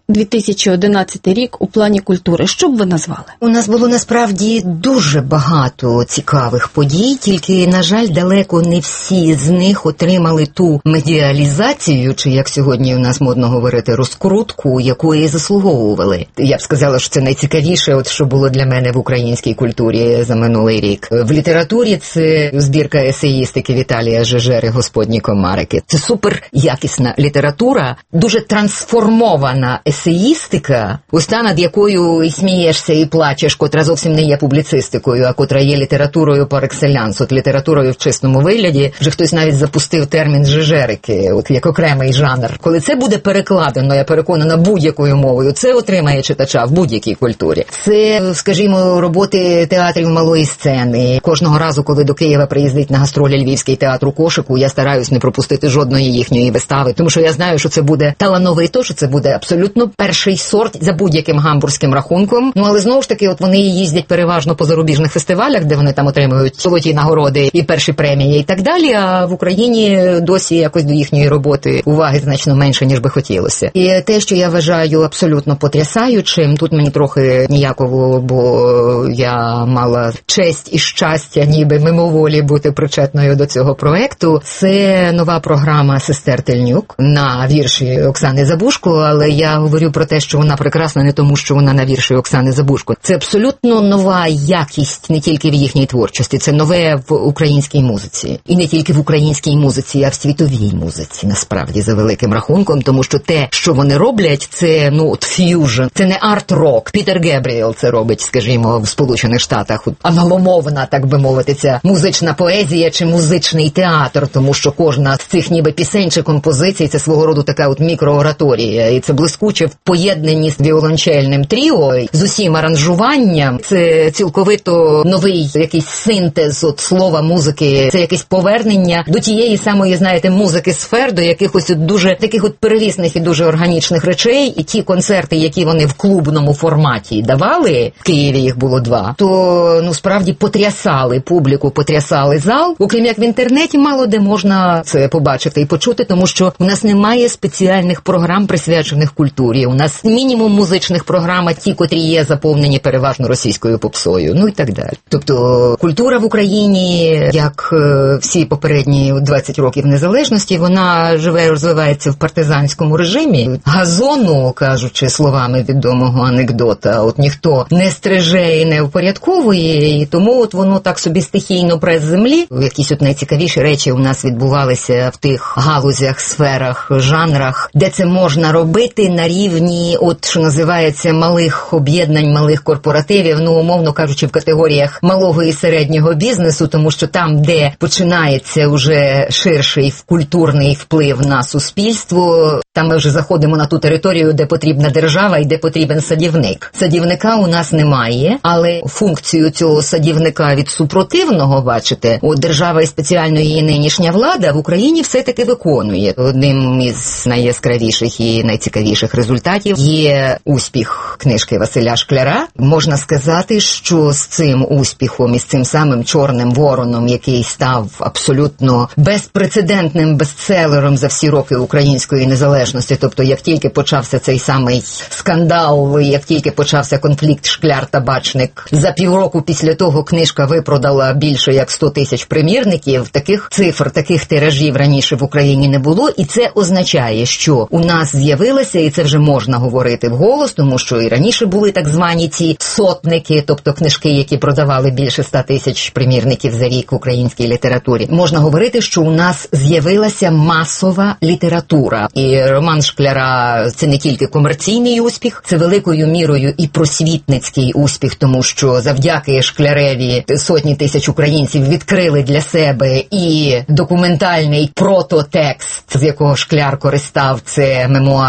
2011 рік у плані культури, що б ви назвали? У нас було насправді дуже багато цікавих подій, тільки, на жаль, далеко не всі з них отримали ту медіалізацію, чи, як сьогодні у нас модно говорити, розкрутку, якої заслуговували. Я б сказала, що це найцікавіше, от що було для мене в українській культурі за минулий рік. В літературі це збірка есеїстики Віталія Жежери «Господні комарики». Це супер якісна література, дуже трансформована есеїстика, ось та, над якою і смієшся, і плачеш, котра зовсім не є публіцистикою, а котра є літературою par excellence, от літературою в чистому вигляді. Вже хтось навіть запустив термін «жежерики», от як окремий жанр. Коли це буде перекладено, я переконана, будь-якою мовою, це отримає читача в будь-якій культурі. Це, скажімо, роботи театрів малої сцени. Кожного разу, коли до Києва приїздить на гастролі Львівський театр у Кошику, я стараюсь не пропустити жодної їхньої вистави, тому що я знаю, що це буде талановито, що це буде абсолютно перший сорт за будь-яким гамбурзьким рахунком. Ну, але знову ж таки, от вони їздять переважно по зарубіжних фестивалях, де вони там отримують золоті нагороди і перші премії і так далі, а в Україні досі якось до їхньої роботи уваги значно менше, ніж би хотілося. І те, що я вважаю абсолютно потрясаючим, тут мені трохи ніяково, бо я мала честь і щастя ніби мимоволі бути причетною до цього проекту, це нова програма «Сестер Тельнюк» на вірші Оксани Забушко, але я говорю про те, що вона прекрасна не тому, що вона на вірші Оксани Забушко. Це абсолютно нова якість не тільки в їхній творчості, це нове в українській музиці. І не тільки в українській музиці, а в світовій музиці, насправді, за великим рахунком, тому що те, що вони роблять, це, от ф'южн, це не арт-рок. Пітер Гебріел це робить, скажімо, в Сполучених Штатах. Аналомовна, так би мовити, ця музична поезія чи музичний театр, тому що кожна з цих ніби пісень чи композицій це свого роду така от мікроораторія. І це блискуче в поєднанні з віолончельним тріо, з усім аранжуванням. Це цілковито новий якийсь синтез от слова музики. Це якесь повернення до тієї самої, знаєте, музики сфер, до якихось от дуже таких от первісних і дуже органічних речей. І ті концерти, які вони в клубному форматі давали, в Києві їх було 2, то, справді потрясали публіку, потрясали зал. Окрім як в інтернеті мало де можна це побачити і почути, тому що у нас немає спеціальних програм, присвячених культурі. У нас мінімум музичних програм, а ті, котрі є заповнені переважно російською попсою, і так далі. Тобто культура в Україні, як всі попередні 20 років незалежності, вона живе і розвивається в партизанському режимі. Газону, кажучи словами відомого анекдота, от ніхто не стриже і не впорядковує, і тому от воно так собі стихійно прес землі. Якісь от найцікавіші речі у нас відбувалися в тих галузях, сферах, жанрах, де це можна робити на рівні, от що називається, малих об'єднань, малих корпоративів, умовно кажучи, в категоріях малого і середнього бізнесу, тому що там, де починається уже ширший культурний вплив на суспільство, там ми вже заходимо на ту територію, де потрібна держава і де потрібен садівник. Садівника у нас немає, але функцію цього садівника від супротивного, бачите, от держава і спеціально її нинішня влада в Україні все-таки виконує. Одним із найяскравіших і найцікавіших результатів є успіх книжки Василя Шкляра. Можна сказати, що з цим успіхом і з цим самим «Чорним вороном», який став абсолютно безпрецедентним бестселером за всі роки української незалежності, тобто як тільки почався цей самий скандал, як тільки почався конфлікт Шкляр-Табачник, за півроку після того книжка випродала більше як 100 тисяч примірників. Таких цифр, таких тиражів раніше в Україні не було, і це означає, що у нас з'явилося, і це вже можна говорити вголос, тому що і раніше були так звані ці сотники, тобто книжки, які продавали більше 100 тисяч примірників за рік в українській літературі. Можна говорити, що у нас з'явилася масова література. І роман Шкляра – це не тільки комерційний успіх, це великою мірою і просвітницький успіх, тому що завдяки Шкляреві сотні тисяч українців відкрили для себе і документальний прототекст, з якого Шкляр користав, це мемуар Горлі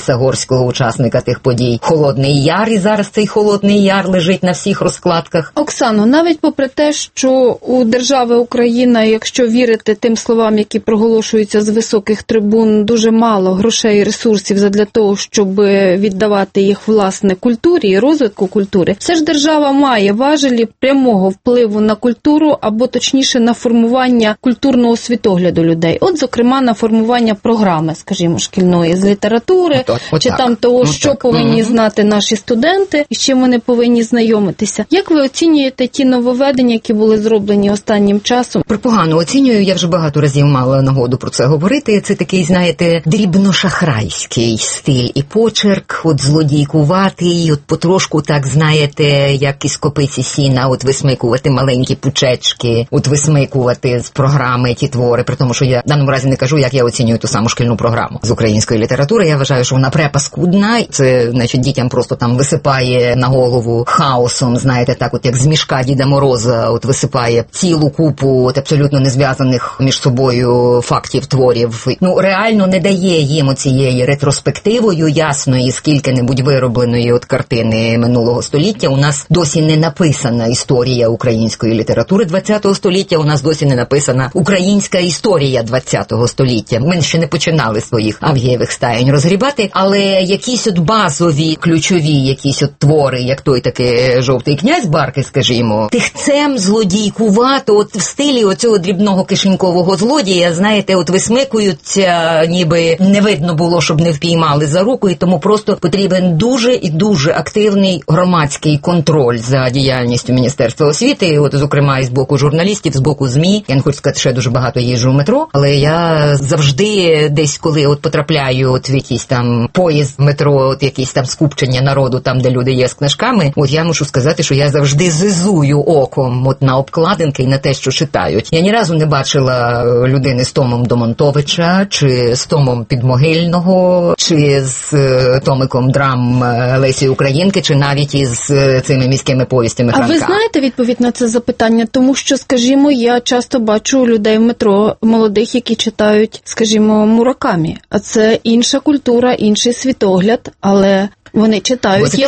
писагорського учасника тих подій. Холодний Яр, і зараз цей Холодний Яр лежить на всіх розкладках. Оксано, навіть попри те, що у держави Україна, якщо вірити тим словам, які проголошуються з високих трибун, дуже мало грошей і ресурсів задля того, щоб віддавати їх, власне, культурі і розвитку культури, все ж держава має важелі прямого впливу на культуру, або точніше на формування культурного світогляду людей. От, зокрема, на формування програми, скажімо, шкільної з літератури, чи там того, що повинні знати наші студенти, і з чим вони повинні знайомитися. Як ви оцінюєте ті нововведення, які були зроблені останнім часом? Погано оцінюю, я вже багато разів мала нагоду про це говорити. Це такий, знаєте, дрібно-шахрайський стиль і почерк, от злодійкуватий, от потрошку так, знаєте, як із копиці сіна, от висмикувати маленькі пучечки, от висмикувати з програми ті твори, при тому, що я в даному разі не кажу, як я оцінюю ту саму шкільну програму з української літератури. Я вважаю, що вона препаскудна. Це, значить, дітям просто там висипає на голову хаосом, знаєте, так от як з мішка Діда Мороза, от висипає цілу купу от абсолютно не зв'язаних між собою фактів, творів. Ну, реально не дає їм оцієї ретроспективою ясної, скільки-небудь виробленої от картини минулого століття. У нас досі не написана історія української літератури ХХ століття, у нас досі не написана українська історія ХХ століття. Ми ще не починали своїх авгієвих стаєнь розгрібати, але якісь от базові, ключові якісь от твори, як той такий «Жовтий князь» Барки, скажімо, тихцем, злодійкувато, от в стилі оцього дрібного кишенькового злодія, знаєте, от висмикуються, ніби не видно було, щоб не впіймали за руку, і тому просто потрібен дуже і дуже активний громадський контроль за діяльністю Міністерства освіти, от, зокрема, і з боку журналістів, з боку ЗМІ. Я не хочу сказати, що я дуже багато їжджу в метро, але я завжди десь, коли от потрапляю от в якийсь там поїзд метро, от якісь там скупчення народу, там, де люди є з книжками, от я мушу сказати, що я завжди зизую оком от на обкладинки і на те, що читають. Я ні разу не бачила людини з томом Домонтовича, чи з томом Підмогильного, чи з томиком драм Лесі Українки, чи навіть із цими міськими повістями Франка. А ви знаєте відповідь на це запитання? Тому що, скажімо, я часто бачу людей в метро молодих, які читають, скажімо, Муракамі. А це інша культура, інший світогляд, але вони читають. Бо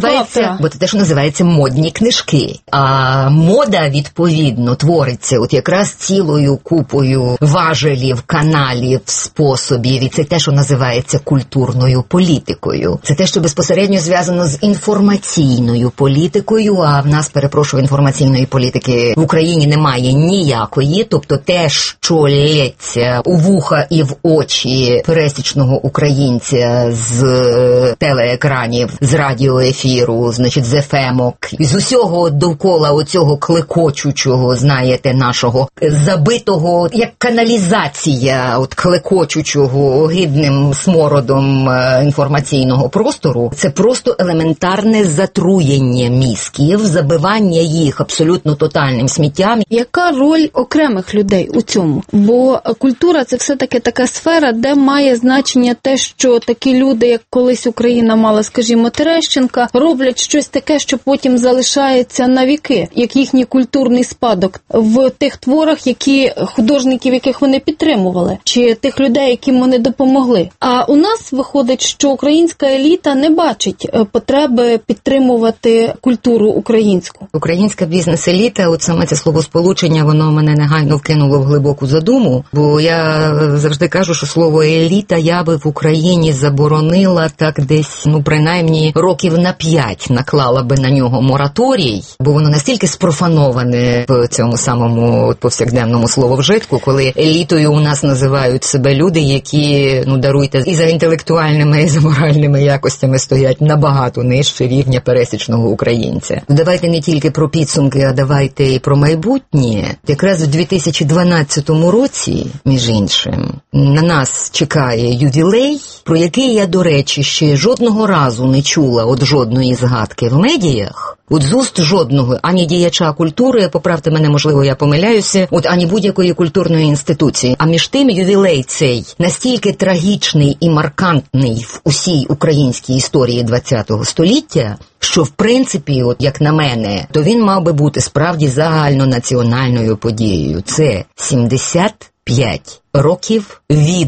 це те, що називається модні книжки. А мода, відповідно, твориться от якраз цілою купою важелів, каналів, способів. І це те, що називається культурною політикою. Це те, що безпосередньо зв'язано з інформаційною політикою, а в нас, перепрошую, інформаційної політики в Україні немає ніякої. Тобто те, що лється у вуха і в очі пересічного українця з телеекранів, з радіоефіру, значить, з ефемок, з усього довкола оцього клекочучого, знаєте, нашого забитого, як каналізація от клекочучого огидним смородом інформаційного простору, це просто елементарне затруєння мізків, забивання їх абсолютно тотальним сміттям. Яка роль окремих людей у цьому? Бо культура – це все-таки така сфера, де має значення те, що такі люди, як колись Україна мала, скажімо, Терещенка, роблять щось таке, що потім залишається на віки, як їхній культурний спадок в тих творах, які художників, яких вони підтримували, чи тих людей, яким вони допомогли. А у нас виходить, що українська еліта не бачить потреби підтримувати культуру українську. Українська бізнес-еліта, от саме це словосполучення, воно мене негайно вкинуло в глибоку задуму, бо я завжди кажу, що слово еліта я би в Україні заборонила так десь, принаймні років на 5 наклала би на нього мораторій, бо воно настільки спрофановане в цьому самому повсякденному слововжитку, коли елітою у нас називають себе люди, які, даруйте, і за інтелектуальними, і за моральними якостями стоять набагато нижче рівня пересічного українця. Давайте не тільки про підсумки, а давайте і про майбутнє. Якраз в 2012 році, між іншим, на нас чекає ювілей, про який я, до речі, ще жодного разу не чула от жодної згадки в медіях, от з уст жодного, ані діяча культури, поправте мене, можливо, я помиляюся, от ані будь-якої культурної інституції. А між тим ювілей цей настільки трагічний і маркантний в усій українській історії ХХ століття, що, в принципі, от як на мене, то він мав би бути справді загальнонаціональною подією. Це 75 років від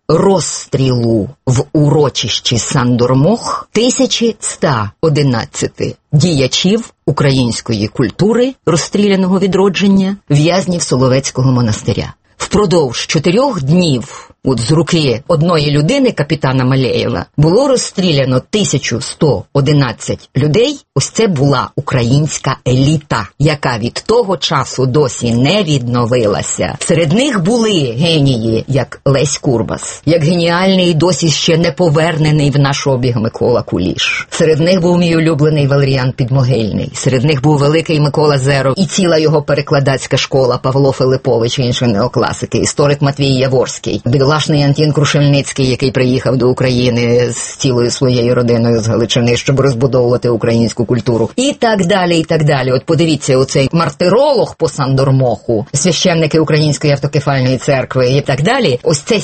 розстрілу в урочищі Сандормох 1111 діячів української культури розстріляного відродження, в'язнів Соловецького монастиря. Впродовж 4 днів з руки одної людини, капітана Малеєва, було розстріляно 1111 людей. Ось це була українська еліта, яка від того часу досі не відновилася. Серед них були генії, як Лесь Курбас, як геніальний і досі ще не повернений в наш обіг Микола Куліш. Серед них був мій улюблений Валеріан Підмогильний. Серед них був великий Микола Зеров і ціла його перекладацька школа, Павло Филиппович і інші неокласики, історик Матвій Яворський, бідолашний Антін Крушельницький, який приїхав до України з цілою своєю родиною з Галичини, щоб розбудовувати українську культуру. І так далі, і так далі. От подивіться, оцей мартиролог по Сандормоху, священники Української автокефальної церкви і так далі. Ось це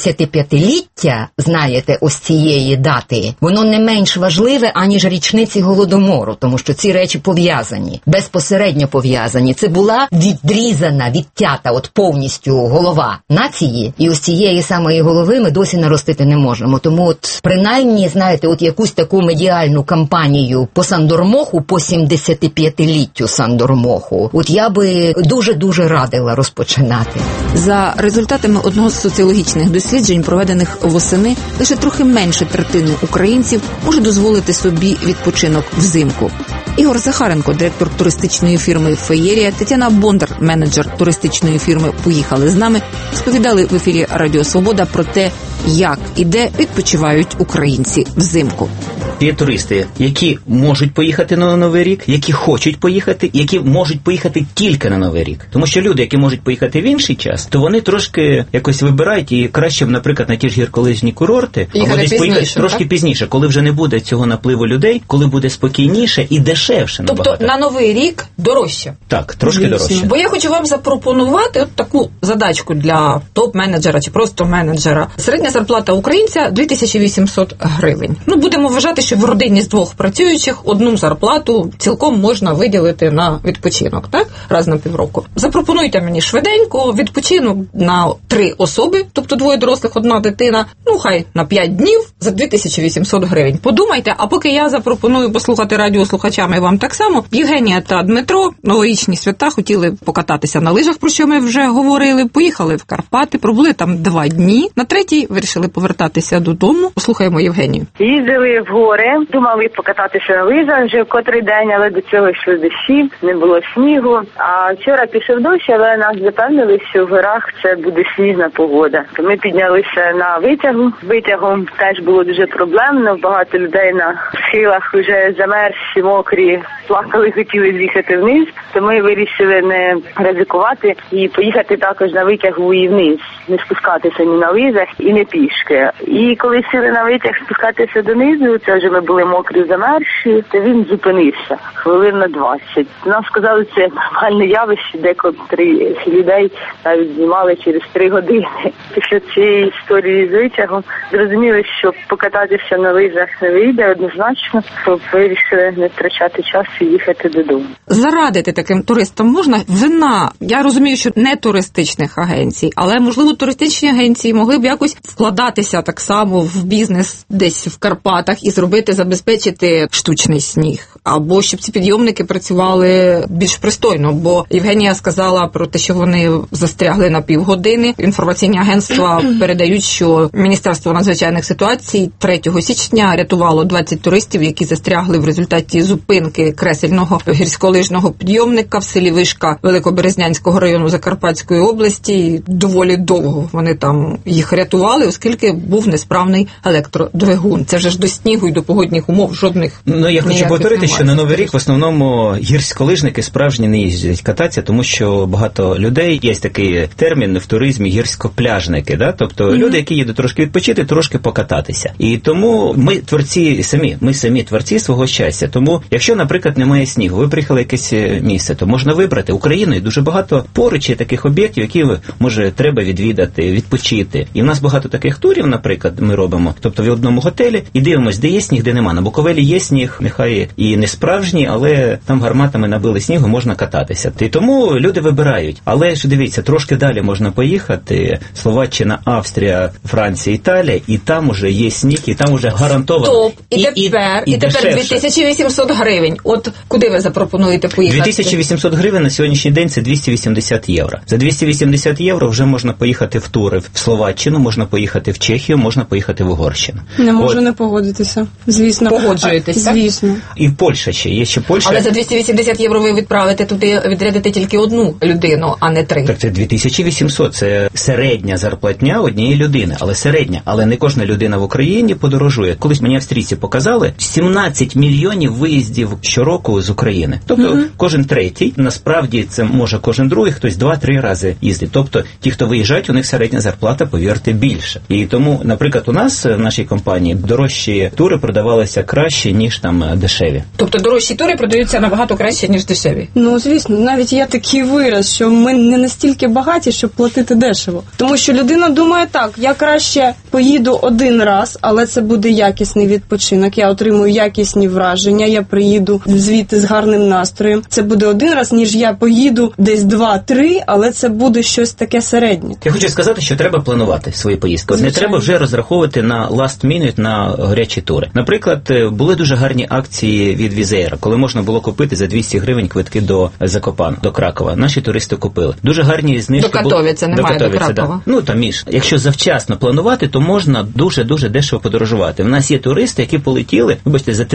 75-ліття, знаєте, ось цієї дати, воно не менш важливе, аніж річниці Голодомору, тому що ці речі пов'язані, безпосередньо пов'язані. Це була відрізана, відтята, от повністю голова нації, і ось цієї самої голови ми досі наростити не можемо. Тому от, принаймні, знаєте, от якусь таку медіальну кампанію по Сандормоху, по 75-літтю Сандормоху, от я би дуже-дуже радила розпочинати. За результатами одного з соціологічних досліджень, проведених восени, лише трохи менше третини українців може дозволити собі відпочинок взимку. Ігор Захаренко, директор туристичної фірми «Феєрія», Тетяна Бондар, менеджер туристичної фірми «Поїхали з нами», розповідали в ефірі Радіо Свобода про те, як і де відпочивають українці взимку. Є туристи, які можуть поїхати на Новий рік, які хочуть поїхати, які можуть поїхати тільки на Новий рік. Тому що люди, які можуть поїхати в інший час, то вони трошки якось вибирають і краще, наприклад, на ті ж гірськолижні курорти, або десь поїхати трошки пізніше, коли вже не буде цього напливу людей, коли буде спокійніше і дешевше набагато. Тобто на Новий рік дорожче? Так, трошки дорожче. Бо я хочу вам запропонувати от таку задачку для топ-менеджера чи просто менеджера. Середня зарплата українця 2800 гривень. Ну, будемо вважати, що в родині з 2 працюючих одну зарплату цілком можна виділити на відпочинок, так? Раз на півроку. Запропонуйте мені швиденько відпочинок на 3 особи, тобто 2 дорослих, 1 дитина, ну хай на 5 днів за 2800 гривень. Подумайте, а поки я запропоную послухати радіослухачам і вам так само, Євгенія та Дмитро новорічні свята хотіли покататися на лижах, про що ми вже говорили, поїхали в Карпати, пробули там 2 дні, на 3-й вирішили повертатися додому. Послухаємо Євгенію. Їздили в гори, думали покататися на лижах вже котрий день, але до цього йшли дощі, не було снігу. А вчора пішов дощ, але нас запевнили, що в горах це буде сніжна погода. Ми піднялися на витягу. Витягом теж було дуже проблемно, багато людей на схилах вже замерзші, мокрі, плакали, хотіли з'їхати вниз, то ми вирішили не ризикувати і поїхати також на витягу і вниз, не спускатися ні на лижах і не пішки. І коли сіли на витяг спускатися донизу, це вже ми були мокрі, замерзші, то він зупинився хвилин на 20. Нам сказали, це нормальне явище, декотрі людей навіть знімали через 3 години. Після цієї історії з витягом зрозуміли, що покататися на лижах не вийде однозначно, то вирішили не втрачати час і їхати додому. Зарадити таким туристам можна? Вина, я розумію, що не туристичних агенцій, але, можливо, туристичні агенції могли б якось вкладатися так само в бізнес десь в Карпатах і зробити, забезпечити штучний сніг. Або щоб ці підйомники працювали більш пристойно, бо Євгенія сказала про те, що вони застрягли на півгодини. Інформаційні агентства передають, що Міністерство надзвичайних ситуацій 3 січня рятувало 20 туристів, які застрягли в результаті зупинки кресельного гірськолижного підйомника в селі Вишка Великоберезнянського району Закарпатської області. Доволі довго вони там їх рятували, оскільки був несправний електродвигун. Це вже ж до снігу і до погодних умов жодних. Ну, я хочу повторити, що на Новий рік в основному гірськолижники справжні не їздять кататися, тому що багато людей, є такий термін в туризмі гірськопляжники, да? Тобто люди, які їдуть трошки відпочити, трошки покататися. І тому ми творці самі, творці свого щастя. Тому, якщо, наприклад, немає снігу, ви приїхали в якесь місце, то можна вибрати Україною дуже багато поруч є таких об'єктів, які, може, треба відвідати, відпочити. І в нас багато таких турів, наприклад, ми робимо. Тобто в одному готелі і дивимося, де є сніг, де нема. На Буковелі є сніг, нехай і не справжній, але там гарматами набили снігу, можна кататися. І тому люди вибирають. Але ж дивіться, трошки далі можна поїхати. Словак Словаччина, Австрія, Франція, Італія, і там уже є сніг, і там уже гарантовано. Стоп, і тепер 2800 гривень. От куди ви запропонуєте поїхати? 2800 гривень на сьогоднішній день це 280 євро. За 280 євро вже можна поїхати в тури в Словаччину, можна поїхати в Чехію, можна поїхати в Угорщину. Не можу не погодитися, звісно. Погоджуєтеся? Звісно. І в Польщі ще, є ще Польща. Але за 280 євро ви відправите туди, відрядите тільки одну людину, а не 3. Так це 2800, це середня зарплатня однієї людини, але середня, але не кожна людина в Україні подорожує. Колись мені австрійці показали 17 мільйонів виїздів щороку з України. Тобто кожен третій, насправді це може кожен другий, хтось 2-3 рази їздить. Тобто ті, хто виїжджають, у них середня зарплата, повірте, більше. І тому, наприклад, у нас в нашій компанії дорожчі тури продавалися краще, ніж там дешеві. Тобто дорожчі тури продаються набагато краще, ніж дешеві? Ну, звісно, навіть є такий вираз, що ми не настільки багаті, щоб платити дешево. Тому що людина думає так, я краще поїду один раз, але це буде якісний відпочинок, я отримую якісні враження, я приїду звідти з гарним настроєм. Це буде один раз, ніж я поїду десь 2-3, але це буде щось таке середнє. Я хочу сказати, що треба планувати свої поїздки. От не треба вже розраховувати на last minute, на гарячі тури. Наприклад, були дуже гарні акції від Візеєра, коли можна було купити за 200 гривень квитки до Закопану, до Кракова. Наші туристи купили. Дуже гарні знижки. До Катовіця, немає до Кракова. Да. Ну, там між. Якщо завчасно планувати, то можна дуже-дуже дешево подорожувати. В нас є туристи, які полетіли, вибачте, за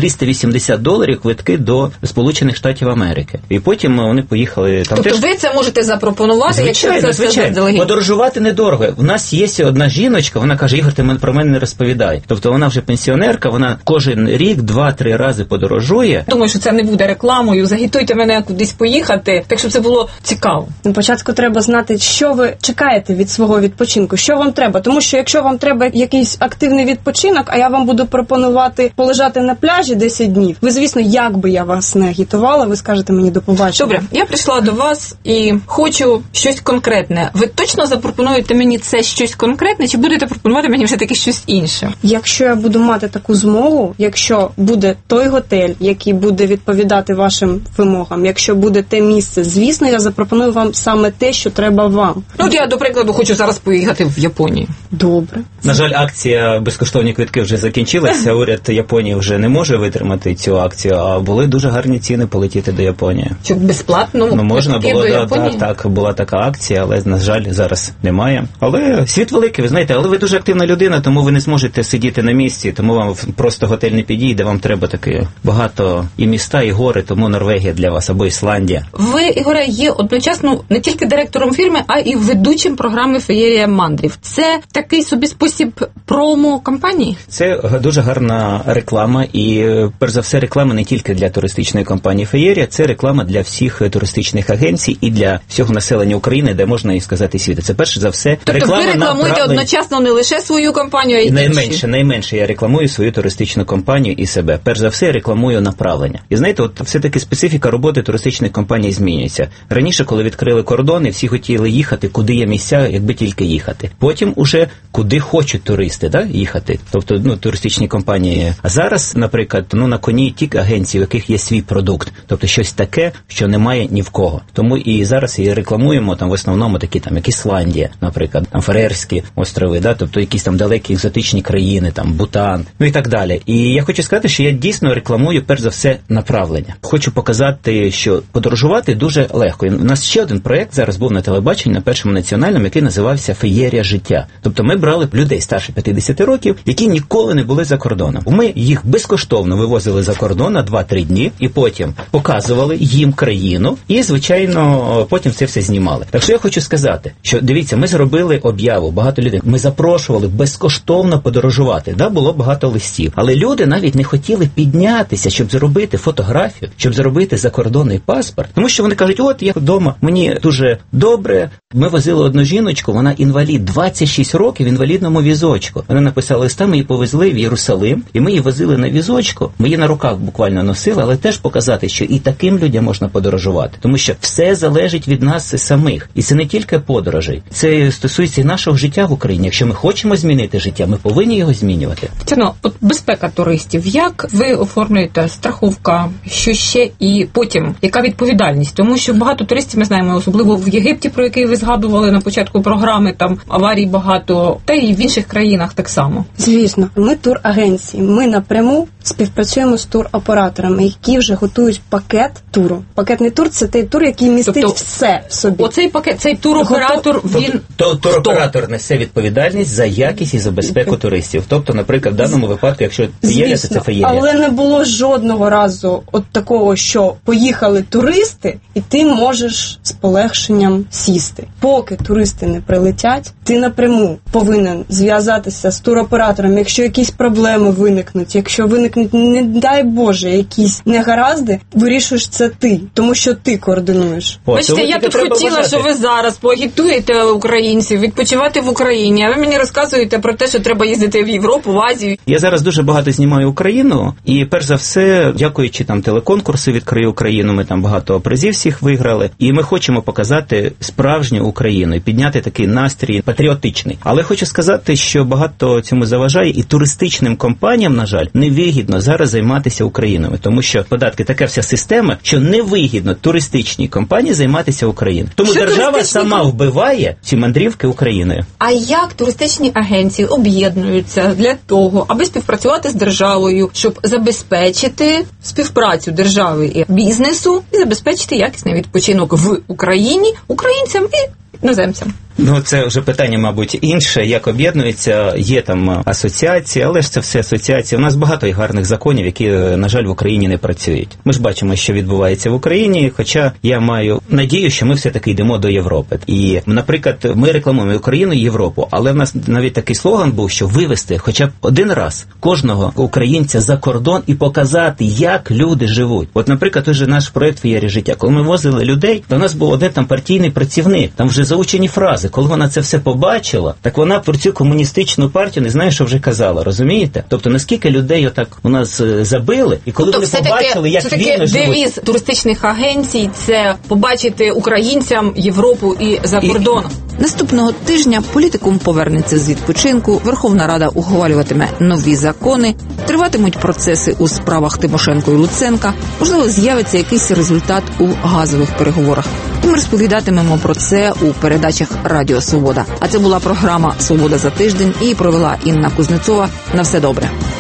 $380 квитки до Сполучених Штатів Америки. І потім вони поїхали там. Тобто ви це можете запропонувати, якщо це все заздалегідь? Подорожувати недорого. В нас є одна жіночка, вона каже, Ігор, ти про мене не розповідай. Тобто вона вже пенсіонерка, вона кожен рік 2-3 рази подорожує. Думаю, що це не буде рекламою, загітуйте мене кудись поїхати, так щоб це було цікаво. На початку треба знати, що ви чекаєте від свого відпочинку, що вам треба. Тому що якщо вам треба якийсь активний відпочинок, а я вам буду пропонувати полежати на пляжі 10 днів, ви, звісно, як би я вас не агітувала, ви скажете мені до побачення. Добре, я прийшла до вас і хочу щось конкретне. Ви точно запропонуєте мені це щось конкретне, чи будете пропонувати мені все-таки щось інше? Якщо я буду мати таку змогу, якщо буде той готель, який буде відповідати вашим вимогам, якщо буде те місце, звісно, я запропоную вам саме те, що треба вам. Ну, от я, до прикладу, хочу зараз поїхати в Японію. Добре. На жаль, акція безкоштовні квитки вже закінчилася, уряд Японії вже не може витримати цю акцію, а були дуже гарні ціни полетіти до Японії. Щоб безплатно? Ну, можна було, так, була така акція, але, на жаль, зараз немає. Але світ великий, ви знаєте, але ви дуже активна людина, тому ви не зможете сидіти на місці, тому вам просто готель не підійде, вам треба таке багато і міста, і гори, тому Норвегія для вас, або Ісландія. Ви, Ігоре, є одночасно не тільки директором фірми, а і ведучим програми «Феєрія мандрів». Це такий собі спосіб промо-кампанії? Це дуже гарна реклама, і, перш за все, реклама не тільки для туристичної компанії «Феєрія», це реклама для всіх туристичних агенцій і для всього населення України, де можна і сказати світу. Це, перш за все, тобто реклама. Тобто ви рекламуєте одночасно не лише свою компанію, а й інші? Найменше я рекламую свою туристичну компанію і себе. Перш за все, рекламую направлення. І знаєте, от все-таки специфіка роботи туристичних компаній змінюється. Раніше, коли відкрили кордони, всі хотіли їхати, куди є місця, якби тільки їхати. Потім уже куди хочуть туристи, да, їхати. Тобто, туристичні компанії. А зараз, наприклад, на коні ті агенції, у яких є свій продукт. Тобто щось таке, що немає ні в кого. Тому і зараз і рекламуємо там в основному такі там, як Ісландія, наприклад, там Фарерські острови, да, тобто якісь там далекі екзотичні країни, там Бутан, і так далі. І я хочу сказати, що я дійсно рекламую, перш за все, направлення. Хочу показати, що подорожувати дуже легко. І у нас ще один проєкт зараз був на телебаченні, на Першому національному, який називався «Феєрія життя». Тобто ми брали людей старше 50 років, які ніколи не були за кордоном. Ми їх безкоштовно вивозили за кордон на 2-3 дні, і потім показували їм країну, і, звичайно, потім це все знімали. Так що я хочу сказати, що, дивіться, ми зробили об'яву, багато людей, ми запрошували безкоштовно подорожувати, да, було багато листів, але люди навіть не хотіли піднятися, щоб зробити фотографію, щоб зробити закордонний паспорт, тому що вони кажуть, от я вдома, мені дуже добре. Ми возили одну жіночку, вона інвалід, 26 років в інвалідному візочку. Вона написала листа, ми її повезли в Єрусалим, і ми її возили на візочку, ми її на руках буквально носили, але теж показати, що і таким людям можна подорожувати, тому що все залежить від нас самих. І це не тільки подорожей, це стосується і нашого життя в Україні. Якщо ми хочемо змінити життя, ми повинні його змінювати. Тетяно, от безпека туристів, як ви оформлюєте страховка, що ще, і потім, яка відповідальність? Тому що багато туристів, ми знаємо, особливо в Єгипті, про який ви згадували на початку програми, там аварій багато, та й в інших країнах так само. Звісно, ми турагенції. Ми напряму співпрацюємо з туроператорами, які вже готують пакет туру. Пакетний тур – це той тур, який містить все в собі. Оцей пакет, цей туроператор, він... Туроператор несе відповідальність за якість і за безпеку туристів. Тобто, наприклад, в даному випадку, якщо феєрія, то це феєрія. Але не було жодного разу от такого, що поїхали туристи, і ти можеш з полегшенням сісти. Поки туристи не прилетять, ти напряму повинен зв'язатися з туроператором, якщо якісь проблеми виникнуть, якщо виникнуть, не дай Боже, якісь негаразди, вирішуєш це ти, тому що ти координуєш. Бачите, я тут хотіла, що ви зараз поагітуєте українців відпочивати в Україні, а ви мені розказуєте про те, що треба їздити в Європу, в Азію. Я зараз дуже багато знімаю Україну, і перш за все, дякуючи там телеконкурсу «Відкрий Україну», ми там багато призів всіх виграли, і ми хочемо показати справжню Україну, і підняти такий настрій патріотичний. Але хочу сказати, що багато цьому заважає, і туристичним компаніям, на жаль, невигідно зараз займатися Україною, тому що податки, така вся система, що невигідно туристичній компанії займатися Україною. Тому що держава сама вбиває ці мандрівки Україною. А як туристичні агенції об'єднуються для того, аби співпрацювати з державою, щоб забезпечити співпрацю держави і бізнесу і забезпечити якісний відпочинок в Україні українцям і іноземцям? Ну, це вже питання, мабуть, інше, як об'єднуються, є там асоціації, але ж це все асоціації. У нас багато гарних законів, які, на жаль, в Україні не працюють. Ми ж бачимо, що відбувається в Україні, хоча я маю надію, що ми все-таки йдемо до Європи. І, наприклад, ми рекламуємо Україну і Європу, але в нас навіть такий слоган був, що вивести хоча б один раз кожного українця за кордон і показати, як люди живуть. От, наприклад, уже наш проєкт «Феєрія життя». Коли ми возили людей, то у нас був один там партійний працівник, там вже заучені фрази. Коли вона це все побачила, так вона про цю комуністичну партію не знає, що вже казала, розумієте? Тобто, наскільки людей отак у нас забили, і коли вони побачили, як вільно живуть. Девіз туристичних агенцій – це побачити українцям Європу і за кордоном. Наступного тижня політикум повернеться з відпочинку, Верховна Рада ухвалюватиме нові закони, триватимуть процеси у справах Тимошенко і Луценка, можливо, з'явиться якийсь результат у газових переговорах. І ми розповідатимемо про це у передачах «Радіо Свобода». А це була програма «Свобода за тиждень» і провела Інна Кузнецова. На все добре.